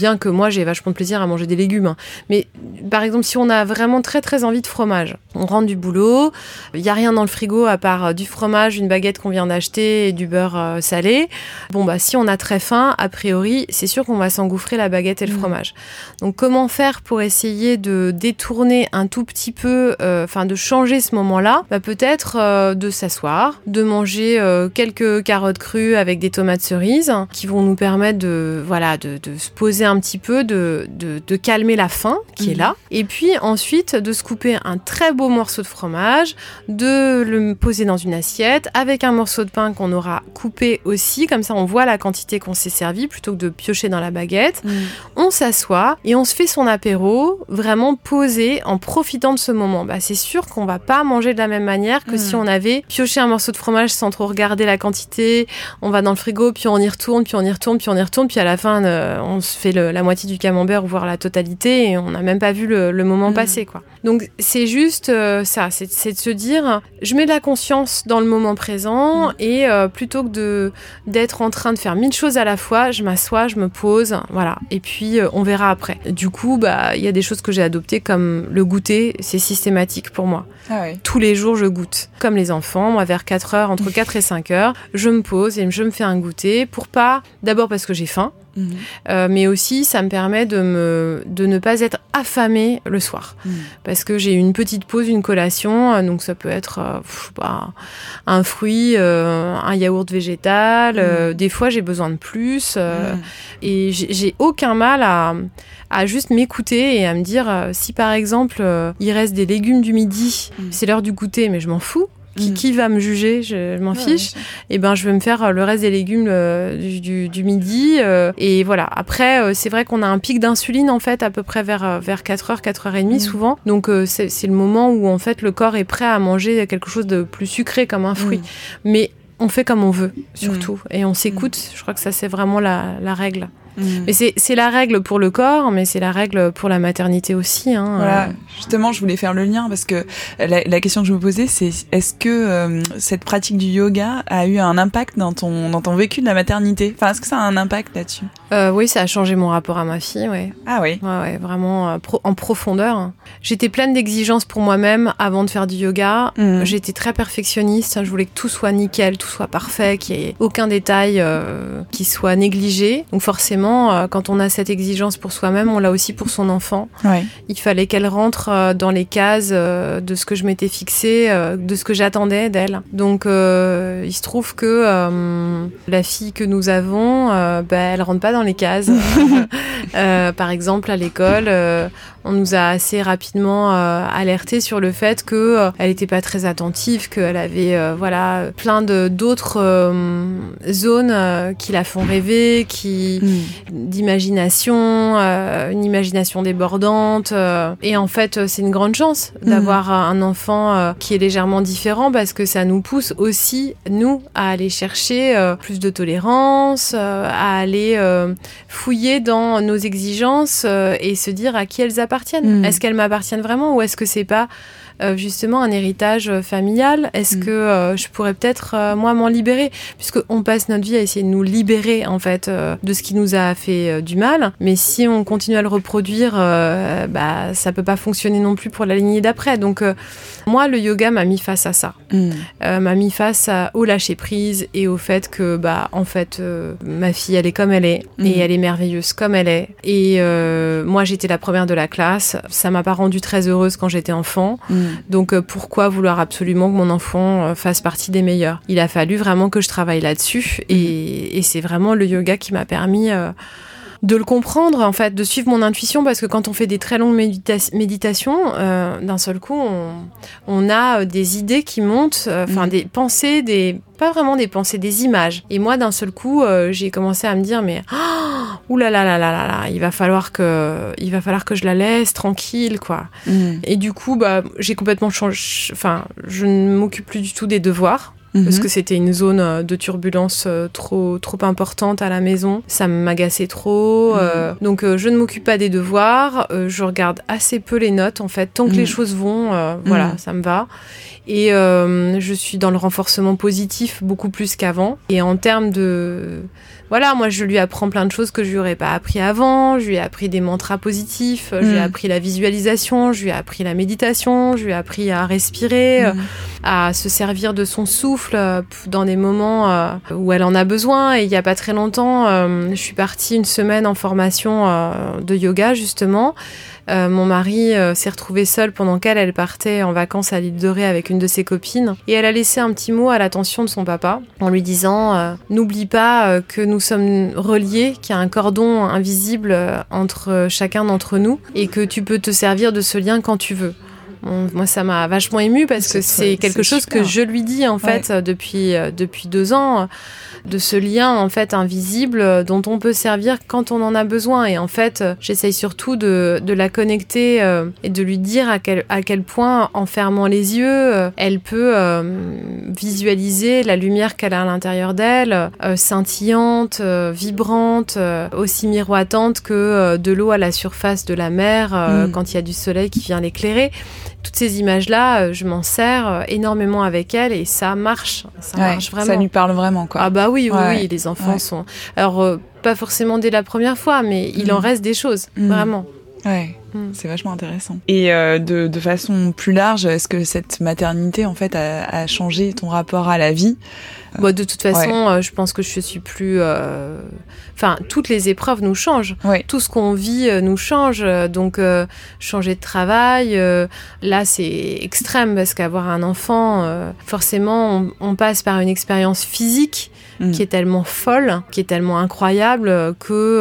moi, j'ai vachement de plaisir à manger des légumes. Hein. Mais par exemple, si on a vraiment très très envie de fromage, on rentre du boulot, il n'y a rien dans le frigo à part du fromage, une baguette qu'on vient d'acheter et du beurre salé. Bon, bah si on a très faim, a priori, c'est sûr qu'on va s'engouffrer la baguette et le fromage. Donc, comment faire pour essayer de détourner un tout petit peu, de changer ce moment-là, peut-être de s'asseoir, de manger quelques carottes crues avec des tomates cerises qui vont nous permettre de se poser un petit peu, de calmer la faim qui est là. Et puis ensuite, de se couper un très beau morceau de fromage, de le poser dans une assiette avec un morceau de pain qu'on aura coupé aussi. Comme ça, on voit la quantité qu'on s'est servi plutôt que de piocher dans la baguette. On s'assoit et on se fait son apéro, vraiment posé en profitant de ce moment. C'est sûr qu'on va pas manger de la même manière que si on avait pioché un morceau de fromage sans trop regarder la quantité. On va dans le frigo, puis on y retourne, puis à la fin, on se fait la moitié du camembert, voire la totalité, et on n'a même pas vu le moment passer, quoi. Donc, c'est juste ça, c'est de se dire, je mets de la conscience dans le moment présent, et plutôt que d'être en train de faire 1000 choses à la fois, je m'assois, je me pose, voilà, et puis on verra après. Du coup, il y a des choses que j'ai adoptées, comme le goûter, c'est systématique pour moi. Ah oui. Tous les jours, je goûte. Comme les enfants, moi, vers 4 heures, entre 4 et 5 heures, je me pose et je me fais un goûter d'abord parce que j'ai faim, mais aussi ça me permet de ne pas être affamée le soir. Parce que j'ai une petite pause, une collation, donc ça peut être un fruit, un yaourt végétal, des fois j'ai besoin de plus, et j'ai aucun mal à juste m'écouter et à me dire si par exemple il reste des légumes du midi, c'est l'heure du goûter, mais je m'en fous. Qui va me juger, je m'en fiche. Et je vais me faire le reste des légumes du midi. Et voilà. Après, c'est vrai qu'on a un pic d'insuline, en fait, à peu près vers 4h, 4h30 souvent. Donc, c'est le moment où, en fait, le corps est prêt à manger quelque chose de plus sucré, comme un fruit. Mais on fait comme on veut, surtout. Et on s'écoute. Je crois que ça, c'est vraiment la règle. Mais c'est la règle pour le corps, mais c'est la règle pour la maternité aussi. Voilà, justement, je voulais faire le lien parce que la question que je me posais, c'est est-ce que cette pratique du yoga a eu un impact dans ton vécu de la maternité ? Enfin, est-ce que ça a un impact là-dessus ? Oui, ça a changé mon rapport à ma fille, ouais. Ah oui. Ouais, vraiment en profondeur. J'étais pleine d'exigences pour moi-même avant de faire du yoga. J'étais très perfectionniste. Je voulais que tout soit nickel, tout soit parfait, qu'il n'y ait aucun détail qui soit négligé. Donc forcément, quand on a cette exigence pour soi-même, on l'a aussi pour son enfant. Ouais. Il fallait qu'elle rentre dans les cases de ce que je m'étais fixé, de ce que j'attendais d'elle. Donc, il se trouve que la fille que nous avons, elle rentre pas dans les cases. Par exemple, à l'école, on nous a assez rapidement alerté sur le fait que elle était pas très attentive, qu'elle avait plein d'autres zones qui la font rêver, d'imagination, une imagination débordante. Et en fait, c'est une grande chance d'avoir un enfant qui est légèrement différent, parce que ça nous pousse aussi, nous, à aller chercher plus de tolérance, à aller fouiller dans nos exigences et se dire à qui elles appartiennent. Est-ce qu'elles m'appartiennent vraiment, ou est-ce que c'est pas justement un héritage familial? Est-ce que je pourrais peut-être moi m'en libérer, puisqu'on passe notre vie à essayer de nous libérer en fait de ce qui nous a fait du mal, mais si on continue à le reproduire, ça peut pas fonctionner non plus pour la lignée d'après. Donc moi, le yoga m'a mis face à ça, m'a mis face au lâcher prise et au fait que ma fille, elle est comme elle est, et elle est merveilleuse comme elle est, et moi j'étais la première de la classe, ça m'a pas rendue très heureuse quand j'étais enfant. Donc pourquoi vouloir absolument que mon enfant fasse partie des meilleurs? Il a fallu vraiment que je travaille là-dessus, et c'est vraiment le yoga qui m'a permis de le comprendre, en fait, de suivre mon intuition, parce que quand on fait des très longues méditations, d'un seul coup, on a des idées qui montent, des pensées, pas vraiment des pensées, des images. Et moi, d'un seul coup, j'ai commencé à me dire, mais il va falloir que je la laisse tranquille, quoi. Et du coup, j'ai complètement changé. Enfin, je ne m'occupe plus du tout des devoirs. parce que c'était une zone de turbulence trop importante à la maison. Ça m'agaçait trop. Donc je ne m'occupe pas des devoirs. Je regarde assez peu les notes en fait. Tant que les choses vont, voilà, ça me va. Et je suis dans le renforcement positif beaucoup plus qu'avant. Et en termes de... Voilà, moi je lui apprends plein de choses que je lui aurais pas appris avant. Je lui ai appris des mantras positifs, je lui ai appris la visualisation, je lui ai appris la méditation, je lui ai appris à respirer, à se servir de son souffle dans des moments où elle en a besoin. Et il y a pas très longtemps, je suis partie une semaine en formation de yoga justement. Mon mari s'est retrouvé seul pendant qu'elle partait en vacances à l'île de Ré avec une de ses copines. Et elle a laissé un petit mot à l'attention de son papa en lui disant n'oublie pas que nous sommes reliés, qu'il y a un cordon invisible entre chacun d'entre nous et que tu peux te servir de ce lien quand tu veux. Bon, moi, ça m'a vachement émue parce que c'est quelque chose super. Que je lui dis en fait depuis 2 ans, de ce lien en fait invisible dont on peut servir quand on en a besoin. Et en fait, j'essaye surtout de la connecter et de lui dire à quel point, en fermant les yeux, elle peut visualiser la lumière qu'elle a à l'intérieur d'elle, scintillante, vibrante, aussi miroitante que de l'eau à la surface de la mer quand il y a du soleil qui vient l'éclairer. Toutes ces images-là, je m'en sers énormément avec elle et ça marche. Ça marche vraiment. Ça lui parle vraiment, quoi. Ah bah oui, les enfants sont... Alors, pas forcément dès la première fois, mais il en reste des choses, vraiment. Ouais, c'est vachement intéressant. Et de façon plus large, est-ce que cette maternité, en fait, a changé ton rapport à la vie ? Bon, de toute façon, je pense que je suis plus... Enfin, toutes les épreuves nous changent. Tout ce qu'on vit nous change. Donc, changer de travail, là, c'est extrême parce qu'avoir un enfant, forcément, on passe par une expérience physique qui est tellement folle, qui est tellement incroyable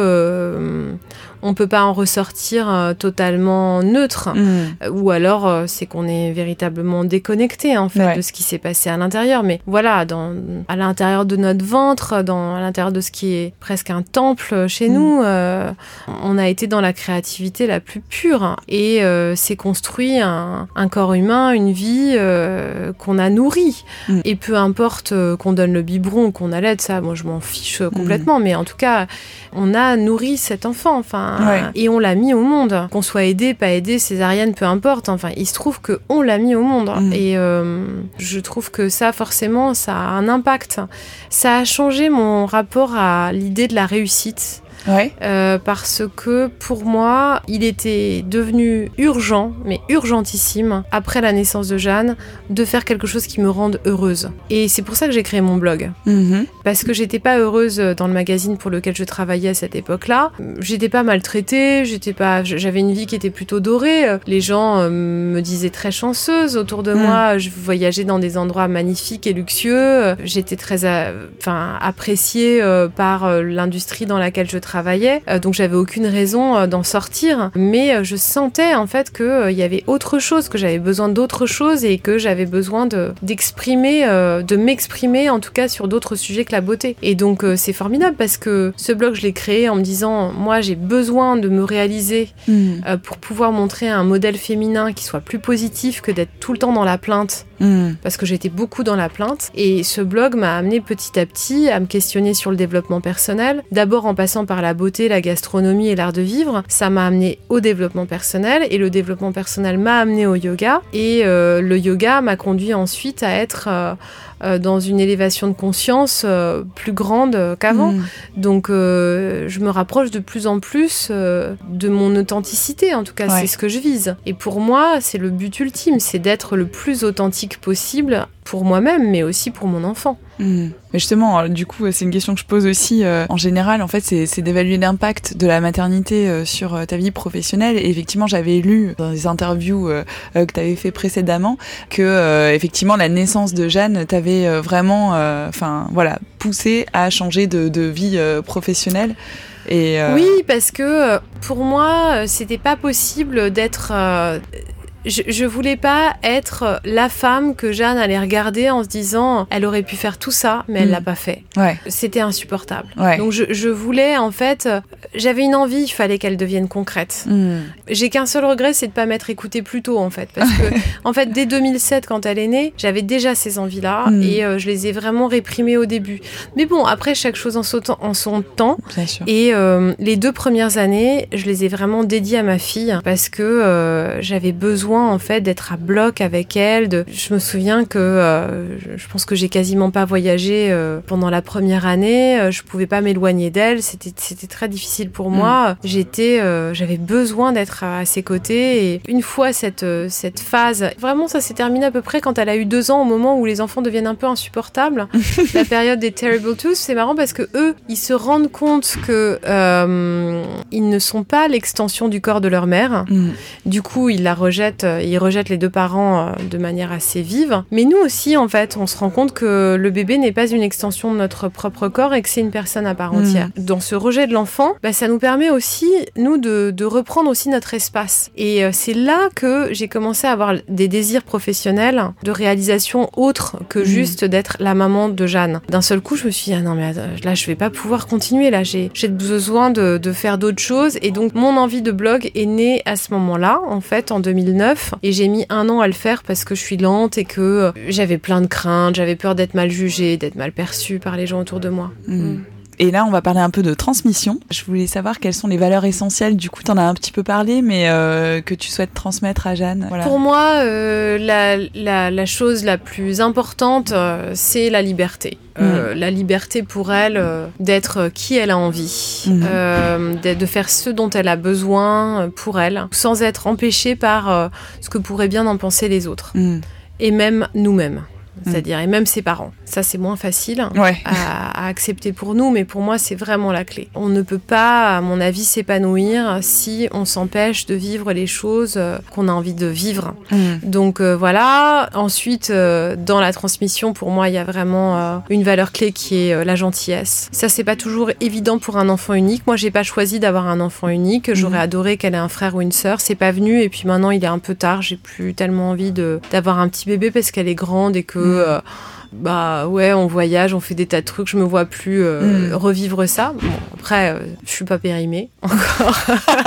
que... on peut pas en ressortir totalement neutre. Ou alors, c'est qu'on est véritablement déconnecté, en fait, de ce qui s'est passé à l'intérieur. Mais voilà, à l'intérieur de notre ventre, à l'intérieur de ce qui est presque un temple chez nous, on a été dans la créativité la plus pure. Et c'est construit un corps humain, une vie qu'on a nourrie. Et peu importe qu'on donne le biberon ou qu'on allaite, ça, moi, je m'en fiche complètement. Mais en tout cas, on a nourri cet enfant, et on l'a mis au monde. Qu'on soit aidé, pas aidé, césarienne, peu importe. Enfin, il se trouve qu'on l'a mis au monde. Et je trouve que ça, forcément, ça a un impact. Ça a changé mon rapport à l'idée de la réussite. Parce que pour moi, il était devenu urgent, mais urgentissime, après la naissance de Jeanne, de faire quelque chose qui me rende heureuse. Et c'est pour ça que j'ai créé mon blog. Parce que j'étais pas heureuse dans le magazine pour lequel je travaillais à cette époque-là. J'étais pas maltraitée, j'avais une vie qui était plutôt dorée. Les gens me disaient très chanceuse autour de moi. Je voyageais dans des endroits magnifiques et luxueux. J'étais très appréciée par l'industrie dans laquelle je travaillais, donc j'avais aucune raison d'en sortir, mais je sentais en fait qu'il y avait autre chose, que j'avais besoin d'autre chose et que j'avais besoin d'exprimer, de m'exprimer en tout cas sur d'autres sujets que la beauté. Et donc c'est formidable parce que ce blog je l'ai créé en me disant moi j'ai besoin de me réaliser pour pouvoir montrer un modèle féminin qui soit plus positif que d'être tout le temps dans la plainte. Parce que j'étais beaucoup dans la plainte et ce blog m'a amené petit à petit à me questionner sur le développement personnel, d'abord en passant par la beauté, la gastronomie et l'art de vivre. Ça m'a amené au développement personnel et le développement personnel m'a amené au yoga et le yoga m'a conduit ensuite à être dans une élévation de conscience plus grande qu'avant. Donc je me rapproche de plus en plus de mon authenticité, en tout cas c'est ce que je vise. Et pour moi, c'est le but ultime, c'est d'être le plus authentique possible pour moi-même, mais aussi pour mon enfant. Mais justement, du coup, c'est une question que je pose aussi en général, en fait, c'est d'évaluer l'impact de la maternité sur ta vie professionnelle. Et effectivement, j'avais lu dans des interviews que tu avais fait précédemment que effectivement la naissance de Jeanne t'avait vraiment poussé à changer de vie professionnelle. Et Oui, parce que pour moi, c'était pas possible d'être je voulais pas être la femme que Jeanne allait regarder en se disant elle aurait pu faire tout ça, mais elle l'a pas fait. Ouais. C'était insupportable. Ouais. Donc je voulais, en fait, j'avais une envie, il fallait qu'elle devienne concrète. J'ai qu'un seul regret, c'est de pas m'être écoutée plus tôt, en fait. Parce que, en fait, dès 2007, quand elle est née, j'avais déjà ces envies-là et je les ai vraiment réprimées au début. Mais bon, après, chaque chose en son temps. Bien sûr. Et les 2 premières années, je les ai vraiment dédiées à ma fille parce que j'avais besoin, en fait, d'être à bloc avec elle. Je me souviens que je pense que j'ai quasiment pas voyagé pendant la première année. Je pouvais pas m'éloigner d'elle. C'était très difficile pour moi. J'avais besoin d'être à ses côtés. Et une fois cette phase, vraiment, ça s'est terminé à peu près quand elle a eu 2 ans, au moment où les enfants deviennent un peu insupportables. La période des Terrible Twos, c'est marrant parce que eux, ils se rendent compte que ils ne sont pas l'extension du corps de leur mère. Du coup, ils rejettent les 2 parents de manière assez vive. Mais nous aussi, en fait, on se rend compte que le bébé n'est pas une extension de notre propre corps et que c'est une personne à part entière. Dans ce rejet de l'enfant, ça nous permet aussi, nous, de reprendre aussi notre espace. Et c'est là que j'ai commencé à avoir des désirs professionnels de réalisation autres que juste d'être la maman de Jeanne. D'un seul coup, je me suis dit, ah non, mais là, je vais pas pouvoir continuer. Là, j'ai besoin de faire d'autres choses. Et donc, mon envie de blog est née à ce moment-là, en fait, en 2009. Et j'ai mis 1 an à le faire parce que je suis lente et que j'avais plein de craintes. J'avais peur d'être mal jugée, d'être mal perçue par les gens autour de moi. Et là, on va parler un peu de transmission. Je voulais savoir quelles sont les valeurs essentielles. Du coup, tu en as un petit peu parlé, mais que tu souhaites transmettre à Jeanne. Voilà. Pour moi, la chose la plus importante, c'est la liberté. La liberté pour elle d'être qui elle a envie, de faire ce dont elle a besoin pour elle, sans être empêchée par ce que pourraient bien en penser les autres. Et même nous-mêmes. C'est-à-dire, et même ses parents. Ça, c'est moins facile à accepter pour nous, mais pour moi, c'est vraiment la clé. On ne peut pas, à mon avis, s'épanouir si on s'empêche de vivre les choses qu'on a envie de vivre. Donc voilà. Ensuite, dans la transmission, pour moi, il y a vraiment une valeur clé qui est la gentillesse. Ça, c'est pas toujours évident pour un enfant unique. Moi, j'ai pas choisi d'avoir un enfant unique. J'aurais adoré qu'elle ait un frère ou une sœur. C'est pas venu, et puis maintenant, il est un peu tard. J'ai plus tellement envie d'avoir un petit bébé parce qu'elle est grande et que on voyage, on fait des tas de trucs, je me vois plus revivre ça. Bon, après, je suis pas périmée encore.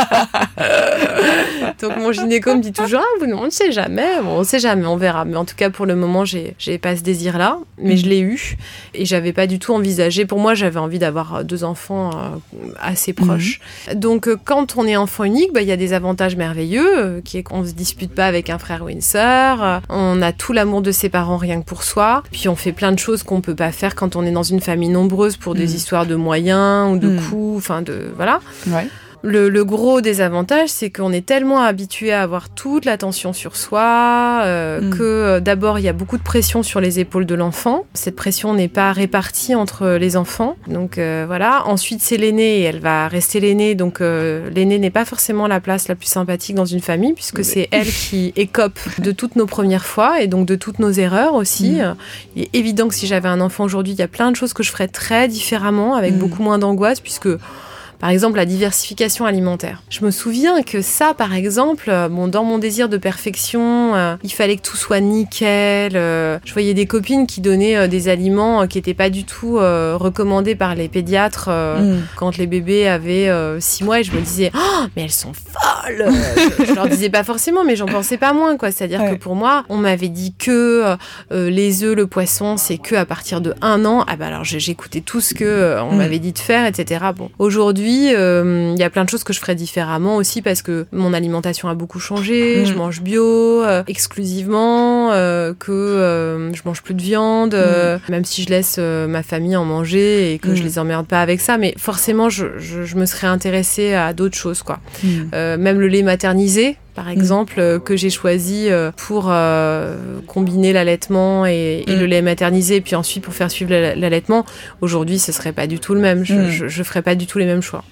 Donc mon gynéco me dit toujours on ne sait jamais. Bon, on sait jamais, on verra. Mais en tout cas, pour le moment, j'ai pas ce désir-là, mais je l'ai eu et j'avais pas du tout envisagé. Pour moi, j'avais envie d'avoir 2 enfants assez proches. Donc quand on est enfant unique, il y a des avantages merveilleux, qui est qu'on se dispute pas avec un frère ou une sœur. On a tout l'amour de ses parents rien que pour soi. Puis on fait plein de choses qu'on peut pas faire quand on est dans une famille nombreuse pour des histoires de moyens ou de coûts, voilà. Ouais. Le gros désavantage, c'est qu'on est tellement habitué à avoir toute l'attention sur soi que d'abord, il y a beaucoup de pression sur les épaules de l'enfant. Cette pression n'est pas répartie entre les enfants. Donc voilà. Ensuite, c'est l'aîné et elle va rester l'aîné. Donc l'aîné n'est pas forcément la place la plus sympathique dans une famille puisque c'est elle qui écope de toutes nos premières fois et donc de toutes nos erreurs aussi. Il est évident que si j'avais un enfant aujourd'hui, il y a plein de choses que je ferais très différemment avec beaucoup moins d'angoisse puisque... Par exemple, la diversification alimentaire. Je me souviens que ça, par exemple, dans mon désir de perfection, il fallait que tout soit nickel. Je voyais des copines qui donnaient des aliments qui n'étaient pas du tout recommandés par les pédiatres quand les bébés avaient 6 mois. Et je me disais, mais elles sont folles. Je leur disais pas forcément, mais j'en pensais pas moins, quoi. C'est-à-dire que pour moi, on m'avait dit que les œufs, le poisson, c'est que à partir de 1 an. Ah bah alors j'écoutais tout ce que on m'avait dit de faire, etc. Bon, aujourd'hui, il y a plein de choses que je ferais différemment aussi parce que mon alimentation a beaucoup changé. Je mange bio exclusivement, que je mange plus de viande, même si je laisse ma famille en manger et que je les emmerde pas avec ça. Mais forcément, je me serais intéressée à d'autres choses, quoi. Même le lait maternisé, par exemple, que j'ai choisi pour combiner l'allaitement et le lait maternisé, puis ensuite pour faire suivre l'allaitement. Aujourd'hui, ce serait pas du tout le même. Je ferais pas du tout les mêmes choix.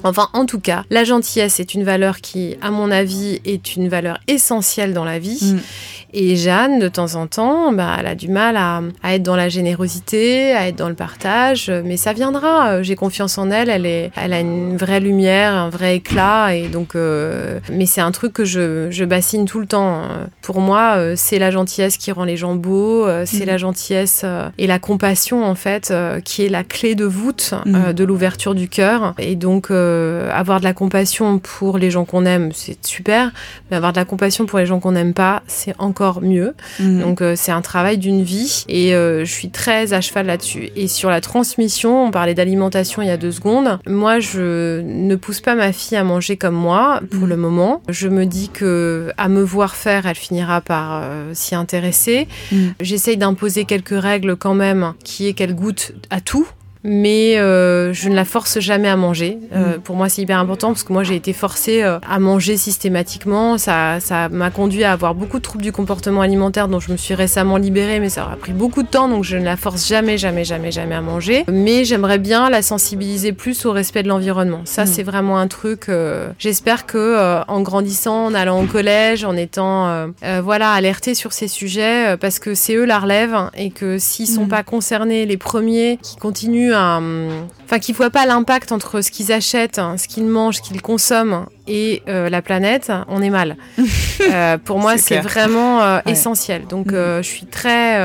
Enfin, en tout cas, la gentillesse est une valeur qui, à mon avis, est une valeur essentielle dans la vie. Et Jeanne, de temps en temps, elle a du mal à être dans la générosité, à être dans le partage, mais ça viendra. J'ai confiance en elle, elle a une vraie lumière, un vrai éclat, et donc, mais c'est un truc que je bassine tout le temps. Pour moi, c'est la gentillesse qui rend les gens beaux, c'est la gentillesse et la compassion, en fait, qui est la clé de voûte de l'ouverture du cœur. Et donc, avoir de la compassion pour les gens qu'on aime, c'est super, mais avoir de la compassion pour les gens qu'on n'aime pas, c'est encore mieux. Donc c'est un travail d'une vie et je suis très à cheval là-dessus. Et sur la transmission, on parlait d'alimentation il y a 2 secondes. Moi, je ne pousse pas ma fille à manger comme moi pour le moment. Je me dis que à me voir faire, elle finira par s'y intéresser. J'essaye d'imposer quelques règles quand même, qui est qu'elle goûte à tout. Mais je ne la force jamais à manger. Pour moi, c'est hyper important parce que moi, j'ai été forcée à manger systématiquement. Ça m'a conduit à avoir beaucoup de troubles du comportement alimentaire dont je me suis récemment libérée, mais ça aura pris beaucoup de temps, donc je ne la force jamais à manger. Mais j'aimerais bien la sensibiliser plus au respect de l'environnement. Ça, c'est vraiment un truc. J'espère que en grandissant, en allant au collège, en étant alertée sur ces sujets, parce que c'est eux la relève et que s'ils sont pas concernés, les premiers qui continuent qu'ils ne voient pas l'impact entre ce qu'ils achètent, ce qu'ils mangent, ce qu'ils consomment et la planète, on est mal. Pour moi, c'est vraiment essentiel. Donc, je suis très...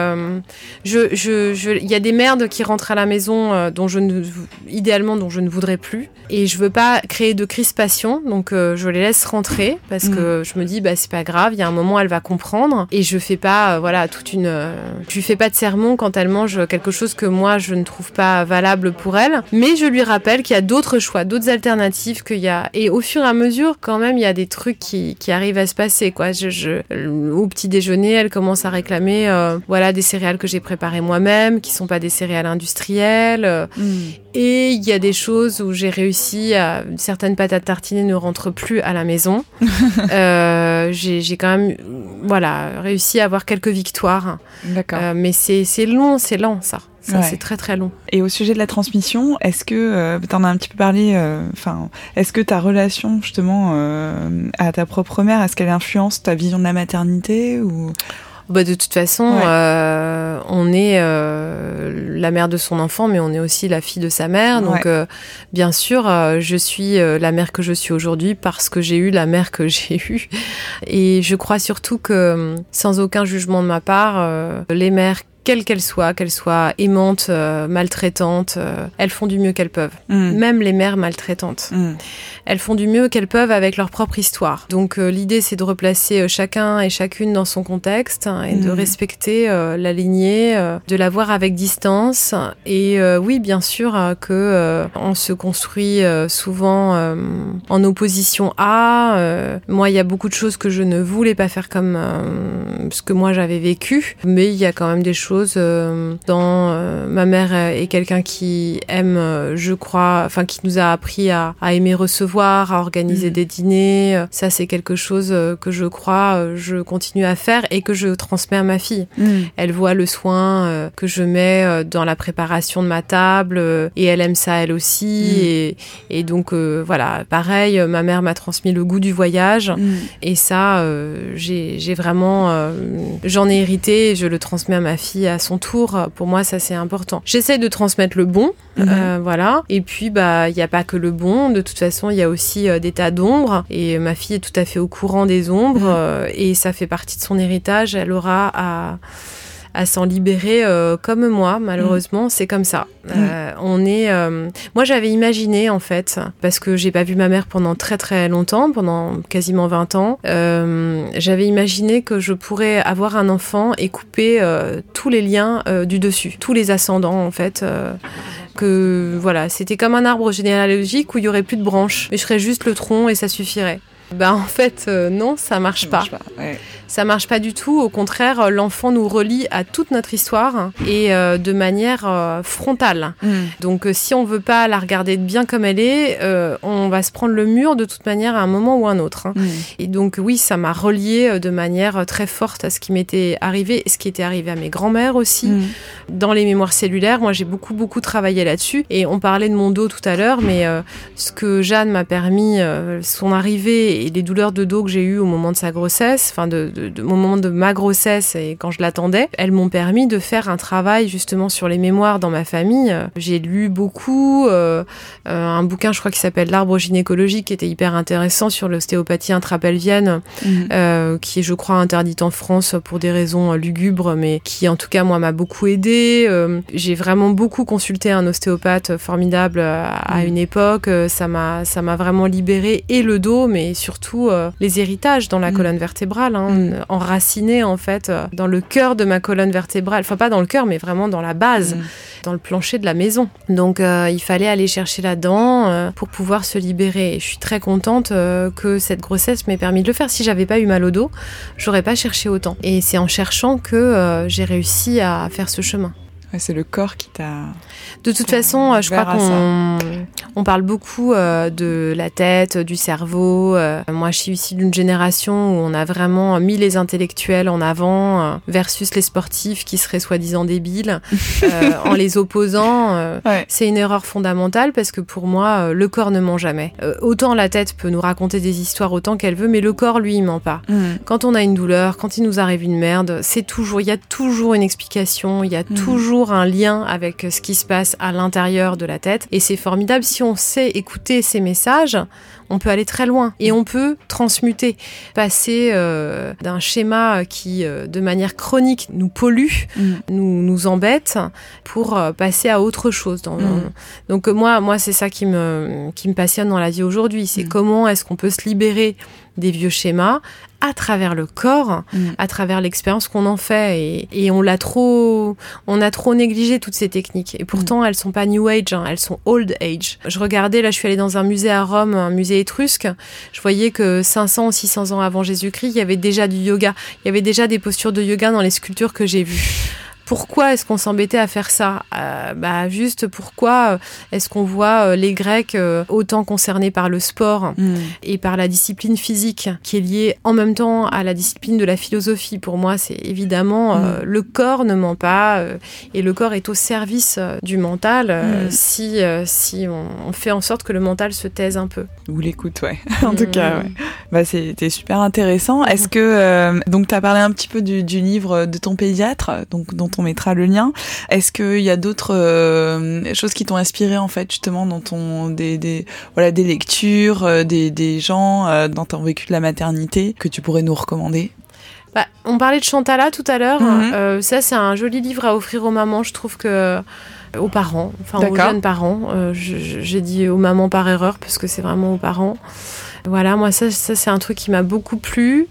il y a des merdes qui rentrent à la maison idéalement dont je ne voudrais plus. Et je veux pas créer de crispation. Donc, je les laisse rentrer parce que je me dis, c'est pas grave. Il y a un moment, elle va comprendre. Et je fais pas, je lui fais pas de sermon quand elle mange quelque chose que moi, je ne trouve pas valable pour elle. Mais je lui rappelle qu'il y a d'autres choix, d'autres alternatives qu'il y a. Et au fur et à mesure, quand même, il y a des trucs qui arrivent à se passer, quoi. Au petit déjeuner, elle commence à réclamer, des céréales que j'ai préparées moi-même, qui sont pas des céréales industrielles. Et il y a des choses où j'ai réussi certaines pâtes à tartiner ne rentrent plus à la maison. J'ai quand même, réussi à avoir quelques victoires. D'accord. Mais c'est lent, ça. Ça, c'est très très long. Et au sujet de la transmission, est-ce que, tu en as un petit peu parlé, est-ce que ta relation justement à ta propre mère, est-ce qu'elle influence ta vision de la maternité ou... De toute façon, on est la mère de son enfant, mais on est aussi la fille de sa mère. Donc, bien sûr, je suis la mère que je suis aujourd'hui parce que j'ai eu la mère que j'ai eue. Et je crois surtout que, sans aucun jugement de ma part, les mères, quelles qu'elles soient aimantes, maltraitantes, elles font du mieux qu'elles peuvent. Même les mères maltraitantes. Elles font du mieux qu'elles peuvent avec leur propre histoire. Donc l'idée, c'est de replacer chacun et chacune dans son contexte et de respecter la lignée, de la voir avec distance. Et oui, bien sûr que on se construit souvent en opposition à... moi, il y a beaucoup de choses que je ne voulais pas faire comme ce que moi j'avais vécu, mais il y a quand même des choses ma mère est quelqu'un qui aime, je crois, qui nous a appris à aimer recevoir, à organiser des dîners. Ça, c'est quelque chose que je crois, je continue à faire et que je transmets à ma fille. Elle voit le soin que je mets dans la préparation de ma table et elle aime ça elle aussi. Et donc, pareil, ma mère m'a transmis le goût du voyage et ça, j'ai vraiment... j'en ai hérité et je le transmets à ma fille à son tour. Pour moi, ça, c'est important. J'essaie de transmettre le bon, et puis, il n'y a pas que le bon. De toute façon, il y a aussi des tas d'ombres, et ma fille est tout à fait au courant des ombres, et ça fait partie de son héritage. Elle aura à s'en libérer comme moi, malheureusement, c'est comme ça. Moi, j'avais imaginé, en fait, parce que j'ai pas vu ma mère pendant très très longtemps, pendant quasiment 20 ans, j'avais imaginé que je pourrais avoir un enfant et couper tous les liens du dessus, tous les ascendants, en fait, que voilà, c'était comme un arbre généalogique où il y aurait plus de branches, mais je serais juste le tronc et ça suffirait. En fait, non, ça marche pas. Ouais. Ça marche pas du tout. Au contraire, l'enfant nous relie à toute notre histoire et de manière frontale. Donc, si on veut pas la regarder bien comme elle est, on va se prendre le mur de toute manière à un moment ou un autre. Et donc, oui, ça m'a reliée de manière très forte à ce qui m'était arrivé, ce qui était arrivé à mes grands-mères aussi. Dans les mémoires cellulaires, moi, j'ai beaucoup travaillé là-dessus. Et on parlait de mon dos tout à l'heure, mais ce que Jeanne m'a permis, son arrivée et les douleurs de dos que j'ai eues au moment de sa grossesse, enfin au moment de ma grossesse et quand je l'attendais, elles m'ont permis de faire un travail justement sur les mémoires dans ma famille. J'ai lu beaucoup, un bouquin je crois qui s'appelle L'arbre gynécologique qui était hyper intéressant sur l'ostéopathie intrapelvienne, qui est je crois interdite en France pour des raisons lugubres, mais qui en tout cas moi m'a beaucoup aidée. J'ai vraiment beaucoup consulté un ostéopathe formidable à une époque. Ça m'a vraiment libérée et le dos, mais surtout les héritages dans la colonne vertébrale, enracinés en fait dans le cœur de ma colonne vertébrale. Enfin pas dans le cœur, mais vraiment dans la base, dans le plancher de la maison. Donc il fallait aller chercher là-dedans pour pouvoir se libérer. Et je suis très contente que cette grossesse m'ait permis de le faire. Si j'avais pas eu mal au dos, j'aurais pas cherché autant. Et c'est en cherchant que j'ai réussi à faire ce chemin. Ouais, c'est le corps qui t'a... De toute façon, je crois qu'on parle beaucoup de la tête, du cerveau. Moi, je suis issue d'une génération où on a vraiment mis les intellectuels en avant versus les sportifs qui seraient soi-disant débiles en les opposant. Ouais. C'est une erreur fondamentale parce que pour moi, le corps ne ment jamais. Autant la tête peut nous raconter des histoires autant qu'elle veut, mais le corps, lui, il ment pas. Quand on a une douleur, quand il nous arrive une merde, il y a toujours une explication, il y a toujours un lien avec ce qui se passe à l'intérieur de la tête. Et c'est formidable. Si on sait écouter ces messages, on peut aller très loin et on peut transmuter, passer d'un schéma qui, de manière chronique, nous pollue, nous embête, pour passer à autre chose. Donc moi, c'est ça qui me passionne dans la vie aujourd'hui. C'est comment est-ce qu'on peut se libérer des vieux schémas à travers le corps, à travers l'expérience qu'on en fait. Et on a trop négligé toutes ces techniques. Et pourtant, elles sont pas New Age, elles sont Old Age. Je regardais, là, je suis allée dans un musée à Rome, un musée étrusque. Je voyais que 500 ou 600 ans avant Jésus-Christ, il y avait déjà du yoga. Il y avait déjà des postures de yoga dans les sculptures que j'ai vues. Pourquoi est-ce qu'on s'embêtait à faire ça ? Juste pourquoi est-ce qu'on voit les Grecs autant concernés par le sport et par la discipline physique qui est liée en même temps à la discipline de la philosophie ? Pour moi, c'est évidemment le corps ne ment pas et le corps est au service du mental si on fait en sorte que le mental se taise un peu. Ou l'écoute, ouais. En tout cas, ouais. C'était super intéressant. Est-ce que... donc, tu as parlé un petit peu du livre de ton pédiatre, donc dont on mettra le lien. Est-ce qu'il y a d'autres choses qui t'ont inspiré en fait justement dans des lectures, des gens dont tu as vécu de la maternité que tu pourrais nous recommander? On parlait de Chantala tout à l'heure. Ça, c'est un joli livre à offrir aux mamans. Je trouve que aux parents, enfin aux jeunes parents. J'ai dit aux mamans par erreur parce que c'est vraiment aux parents. Voilà, moi ça c'est un truc qui m'a beaucoup plu.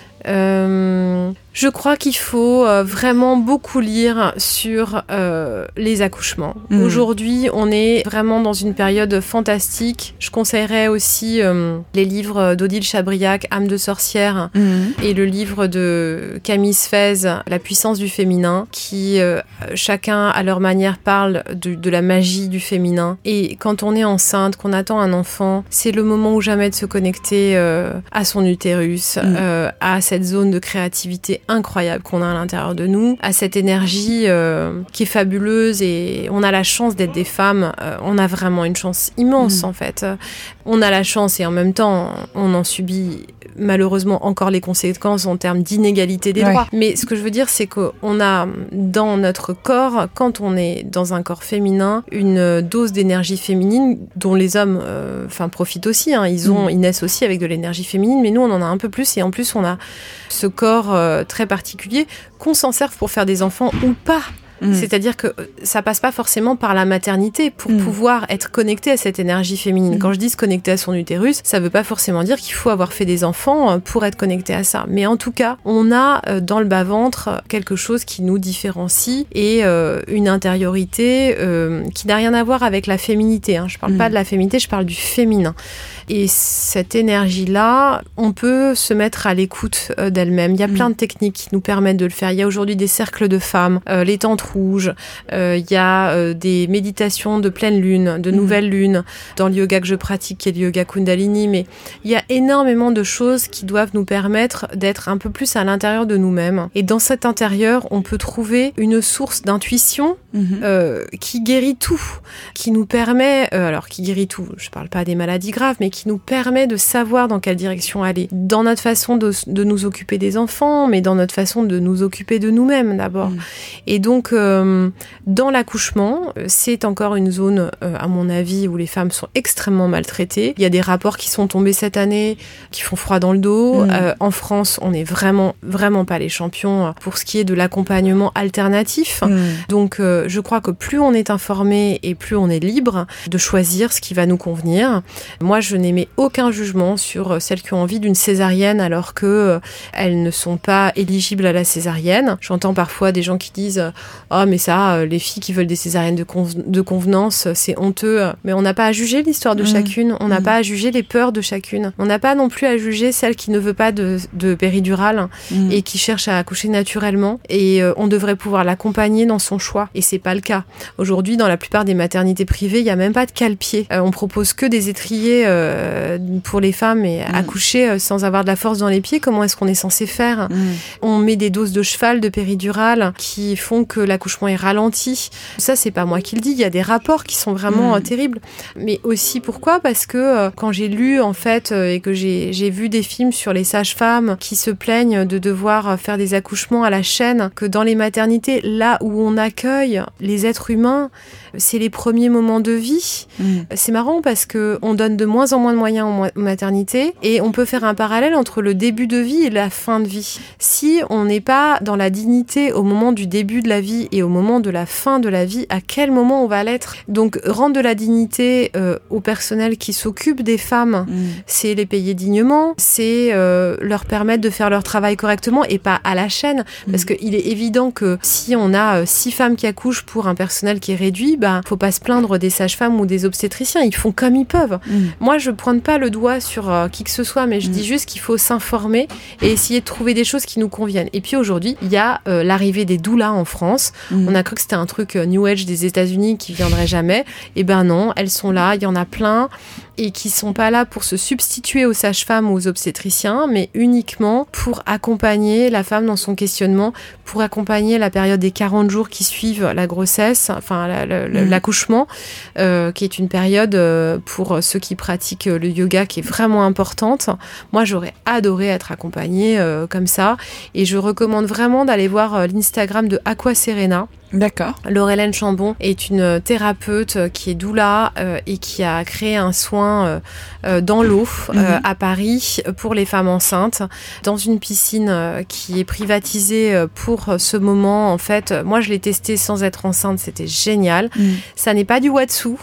Je crois qu'il faut vraiment beaucoup lire sur les accouchements. Aujourd'hui, on est vraiment dans une période fantastique. Je conseillerais aussi les livres d'Odile Chabriac, Âme de sorcière, et le livre de Camille Sfez, La puissance du féminin, qui chacun à leur manière parle de la magie du féminin. Et quand on est enceinte, qu'on attend un enfant, c'est le moment ou jamais de se connecter à son utérus, à cette zone de créativité incroyable qu'on a à l'intérieur de nous, à cette énergie qui est fabuleuse, et on a la chance d'être des femmes, on a vraiment une chance immense en fait. On a la chance et en même temps on en subit malheureusement encore les conséquences en termes d'inégalité des droits. Mais ce que je veux dire, c'est qu'on a dans notre corps, quand on est dans un corps féminin, une dose d'énergie féminine dont les hommes profitent aussi. Ils naissent aussi avec de l'énergie féminine, mais nous on en a un peu plus, et en plus on a ce corps très particulier, qu'on s'en serve pour faire des enfants ou pas. C'est-à-dire que ça passe pas forcément par la maternité pour pouvoir être connecté à cette énergie féminine. Quand je dis se connecter à son utérus, ça veut pas forcément dire qu'il faut avoir fait des enfants pour être connecté à ça. Mais en tout cas, on a dans le bas-ventre quelque chose qui nous différencie et une intériorité qui n'a rien à voir avec la féminité. Je parle pas de la féminité, je parle du féminin. Et cette énergie-là, on peut se mettre à l'écoute d'elle-même. Il y a plein de techniques qui nous permettent de le faire. Il y a aujourd'hui des cercles de femmes, les tentes rouges, il y a des méditations de pleine lune, de nouvelle lune, dans le yoga que je pratique, qui est le yoga Kundalini. Mais il y a énormément de choses qui doivent nous permettre d'être un peu plus à l'intérieur de nous-mêmes. Et dans cet intérieur, on peut trouver une source d'intuition qui guérit tout, qui nous permet, qui guérit tout, je parle pas des maladies graves, mais qui nous permet de savoir dans quelle direction aller, dans notre façon de nous occuper des enfants, mais dans notre façon de nous occuper de nous-mêmes d'abord. Et donc, dans l'accouchement, c'est encore une zone, à mon avis, où les femmes sont extrêmement maltraitées. Il y a des rapports qui sont tombés cette année, qui font froid dans le dos. En France, on n'est vraiment pas les champions pour ce qui est de l'accompagnement alternatif. Donc, je crois que plus on est informé et plus on est libre de choisir ce qui va nous convenir. Moi, je n'émets aucun jugement sur celles qui ont envie d'une césarienne alors que elles ne sont pas éligibles à la césarienne. J'entends parfois des gens qui disent « Oh, mais ça, les filles qui veulent des césariennes de convenance, c'est honteux. » Mais on n'a pas à juger l'histoire de chacune. On n'a pas à juger les peurs de chacune. On n'a pas non plus à juger celle qui ne veut pas de péridurale et qui cherche à accoucher naturellement. Et on devrait pouvoir l'accompagner dans son choix. Et c'est pas le cas. Aujourd'hui, dans la plupart des maternités privées, il n'y a même pas de cale-pied. On propose que des étriers pour les femmes et accoucher sans avoir de la force dans les pieds. Comment est-ce qu'on est censé faire? On met des doses de cheval, de péridurale qui font que l'accouchement est ralenti. Ça, c'est pas moi qui le dis. Il y a des rapports qui sont vraiment terribles. Mais aussi, pourquoi? Parce que quand j'ai lu, en fait, et que j'ai vu des films sur les sages-femmes qui se plaignent de devoir faire des accouchements à la chaîne, que dans les maternités, là où on accueille les êtres humains, c'est les premiers moments de vie. C'est marrant parce que on donne de moins en moins de moyens aux maternités et on peut faire un parallèle entre le début de vie et la fin de vie. Si on n'est pas dans la dignité au moment du début de la vie et au moment de la fin de la vie, à quel moment on va l'être? Donc, rendre de la dignité au personnel qui s'occupe des femmes, c'est les payer dignement, c'est leur permettre de faire leur travail correctement et pas à la chaîne. Parce qu'il est évident que si on a 6 femmes qui accouchent pour un personnel qui est réduit, faut pas se plaindre des sages-femmes ou des obstétriciens, ils font comme ils peuvent. Moi, je pointe pas le doigt sur qui que ce soit, mais je dis juste qu'il faut s'informer et essayer de trouver des choses qui nous conviennent. Et puis aujourd'hui, il y a l'arrivée des doulas en France. On a cru que c'était un truc New Age des États-Unis qui viendrait jamais. Et ben non, elles sont là, il y en a plein et qui sont pas là pour se substituer aux sages-femmes ou aux obstétriciens, mais uniquement pour accompagner la femme dans son questionnement, pour accompagner la période des 40 jours qui suivent la grossesse, enfin l'accouchement, qui est une période pour ceux qui pratiquent le yoga qui est vraiment importante. Moi, j'aurais adoré être accompagnée comme ça, et je recommande vraiment d'aller voir l'Instagram de Aqua Serena. D'accord. Laure-Hélène Chambon est une thérapeute qui est doula et qui a créé un soin dans l'eau à Paris pour les femmes enceintes, dans une piscine qui est privatisée pour ce moment. En fait, moi, je l'ai testé sans être enceinte, c'était génial. Ça n'est pas du watsu,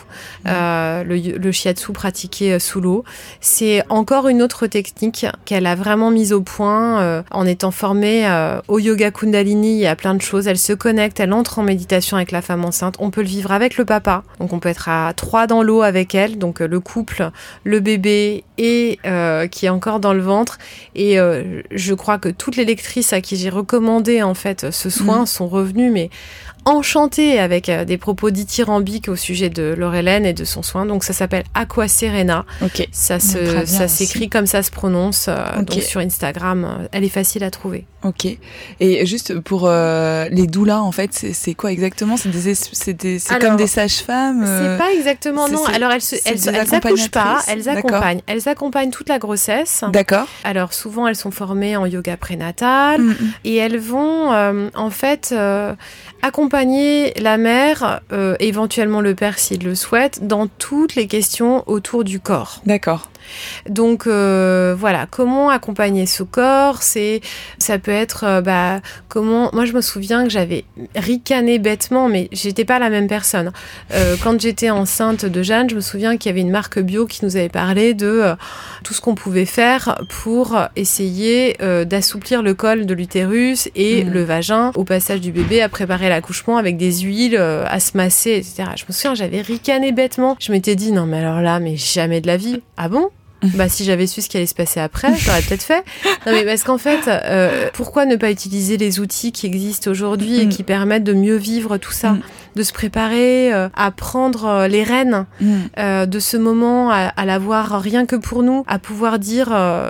le shiatsu pratiqué sous l'eau. C'est encore une autre technique qu'elle a vraiment mise au point en étant formée au yoga Kundalini. Il y a plein de choses. Elle se connecte, elle entre en méditation avec la femme enceinte. On peut le vivre avec le papa. Donc, on peut être à 3 dans l'eau avec elle. Donc, le couple, le bébé et qui est encore dans le ventre. Et je crois que toutes les lectrices à qui j'ai recommandé en fait ce soin sont revenues, mais enchantée avec des propos dithyrambiques au sujet de Laure-Hélène et de son soin. Donc ça s'appelle Aqua Serena. Okay. Ça s'écrit comme ça se prononce. Donc sur Instagram, elle est facile à trouver. Ok. Et juste pour les doulas, en fait, c'est quoi exactement? C'est comme des sages-femmes C'est pas exactement, non. Alors elles accouchent pas, elles accompagnent. Elles accompagnent toute la grossesse. D'accord. Alors souvent elles sont formées en yoga prénatal et elles vont en fait accompagner la mère, éventuellement le père s'il le souhaite, dans toutes les questions autour du corps. D'accord. Donc voilà, comment accompagner ce corps, ça peut être comment. Moi, je me souviens que j'avais ricané bêtement, mais j'étais pas la même personne. Quand j'étais enceinte de Jeanne, je me souviens qu'il y avait une marque bio qui nous avait parlé de tout ce qu'on pouvait faire pour essayer d'assouplir le col de l'utérus et le vagin au passage du bébé, à préparer l'accouchement avec des huiles, à se masser, etc. Je me souviens, j'avais ricané bêtement. Je m'étais dit, non mais alors là, mais jamais de la vie. Ah bon ? Bah, si j'avais su ce qui allait se passer après, je l'aurais peut-être fait. Non, mais parce qu'en fait, pourquoi ne pas utiliser les outils qui existent aujourd'hui et qui permettent de mieux vivre tout ça, de se préparer, à prendre les rênes de ce moment, à l'avoir rien que pour nous, à pouvoir dire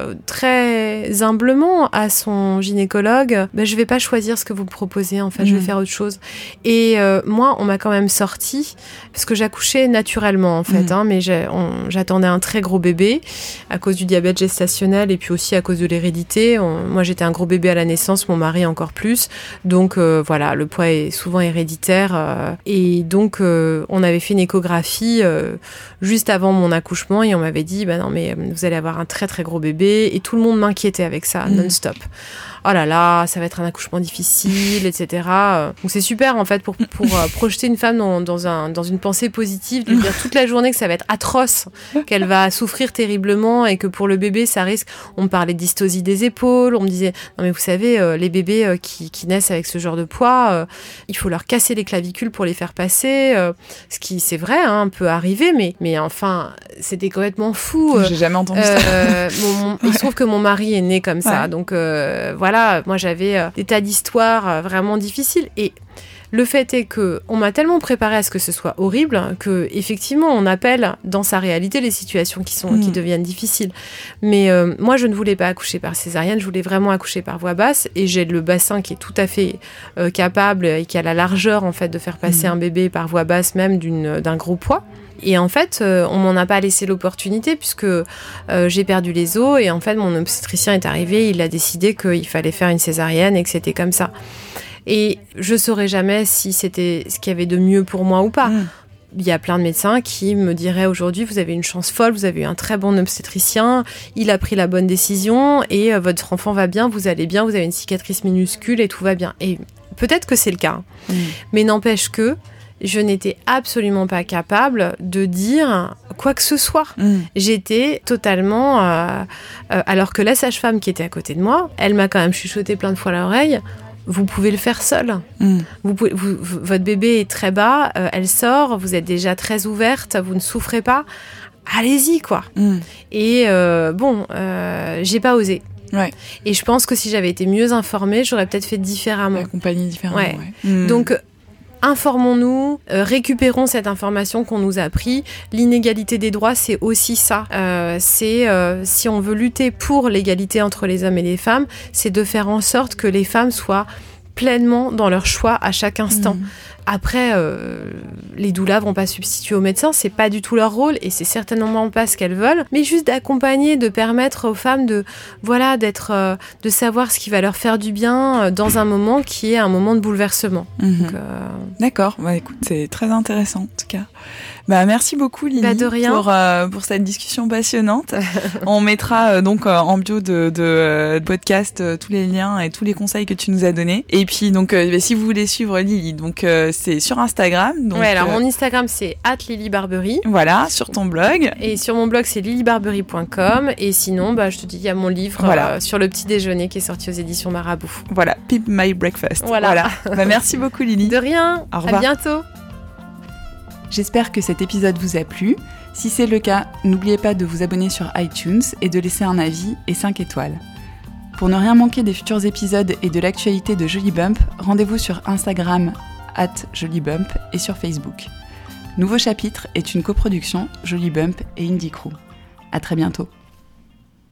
très humblement à son gynécologue, je vais pas choisir ce que vous me proposez, en fait, je vais faire autre chose. Et moi, on m'a quand même sorti, parce que j'accouchais naturellement, en fait, mais j'attendais un très gros bébé, à cause du diabète gestationnel et puis aussi à cause de l'hérédité. Moi, j'étais un gros bébé à la naissance, mon mari encore plus. Donc, voilà, le poids est souvent héréditaire. Et donc, on avait fait une échographie juste avant mon accouchement et on m'avait dit, non, mais vous allez avoir un très, très gros bébé. Et tout le monde m'inquiétait avec ça, non-stop. Oh là là, ça va être un accouchement difficile, etc. Donc c'est super en fait pour projeter une femme dans une pensée positive, de lui dire toute la journée que ça va être atroce, qu'elle va souffrir terriblement et que pour le bébé ça risque. On me parlait de dystosie des épaules, on me disait non mais vous savez les bébés qui naissent avec ce genre de poids, il faut leur casser les clavicules pour les faire passer, ce qui c'est vrai peut arriver, mais enfin c'était complètement fou. J'ai jamais entendu ça. Il se trouve que mon mari est né comme ça, donc voilà. Moi j'avais des tas d'histoires vraiment difficiles et le fait est que on m'a tellement préparée à ce que ce soit horrible que effectivement on appelle dans sa réalité les situations qui deviennent difficiles. Mais moi je ne voulais pas accoucher par césarienne, je voulais vraiment accoucher par voie basse et j'ai le bassin qui est tout à fait capable et qui a la largeur en fait de faire passer un bébé par voie basse même d'un gros poids. Et en fait, on m'en a pas laissé l'opportunité puisque j'ai perdu les os et en fait, mon obstétricien est arrivé, il a décidé qu'il fallait faire une césarienne et que c'était comme ça. Et je saurais jamais si c'était ce qu'il y avait de mieux pour moi ou pas. Il y a plein de médecins qui me diraient aujourd'hui, vous avez une chance folle, vous avez eu un très bon obstétricien, il a pris la bonne décision et votre enfant va bien, vous allez bien, vous avez une cicatrice minuscule et tout va bien. Et peut-être que c'est le cas, mais n'empêche que je n'étais absolument pas capable de dire quoi que ce soit. J'étais totalement... alors que la sage-femme qui était à côté de moi, elle m'a quand même chuchoté plein de fois à l'oreille, vous pouvez le faire seul. Votre bébé est très bas, elle sort, vous êtes déjà très ouverte, vous ne souffrez pas. Allez-y, quoi. Et j'ai pas osé. Ouais. Et je pense que si j'avais été mieux informée, j'aurais peut-être fait différemment. Accompagnée différemment, ouais. Donc... informons-nous, récupérons cette information qu'on nous a appris. L'inégalité des droits, c'est aussi ça. Si on veut lutter pour l'égalité entre les hommes et les femmes, c'est de faire en sorte que les femmes soient pleinement dans leur choix à chaque instant. Après, les doulas vont pas substituer aux médecins, c'est pas du tout leur rôle et c'est certainement pas ce qu'elles veulent, mais juste d'accompagner, de permettre aux femmes de savoir ce qui va leur faire du bien dans un moment qui est un moment de bouleversement. Donc, d'accord, écoute, c'est très intéressant en tout cas. Merci beaucoup Lily de rien. Pour cette discussion passionnante. On mettra donc en bio de podcast tous les liens et tous les conseils que tu nous as donnés. Et puis donc si vous voulez suivre Lily, donc c'est sur Instagram. Donc, alors mon Instagram c'est @lilybarbery. Voilà, sur ton blog. Et sur mon blog c'est lilybarbery.com. Et sinon je te dis il y a mon livre sur le petit déjeuner qui est sorti aux éditions Marabout. Voilà, Pimp My Breakfast. Voilà. Merci beaucoup Lily. De rien. Au revoir. À bientôt. J'espère que cet épisode vous a plu. Si c'est le cas, n'oubliez pas de vous abonner sur iTunes et de laisser un avis et 5 étoiles. Pour ne rien manquer des futurs épisodes et de l'actualité de Jolie Bump, rendez-vous sur Instagram @jolibump et sur Facebook. Nouveau chapitre est une coproduction Jolie Bump et Indie Crew. À très bientôt.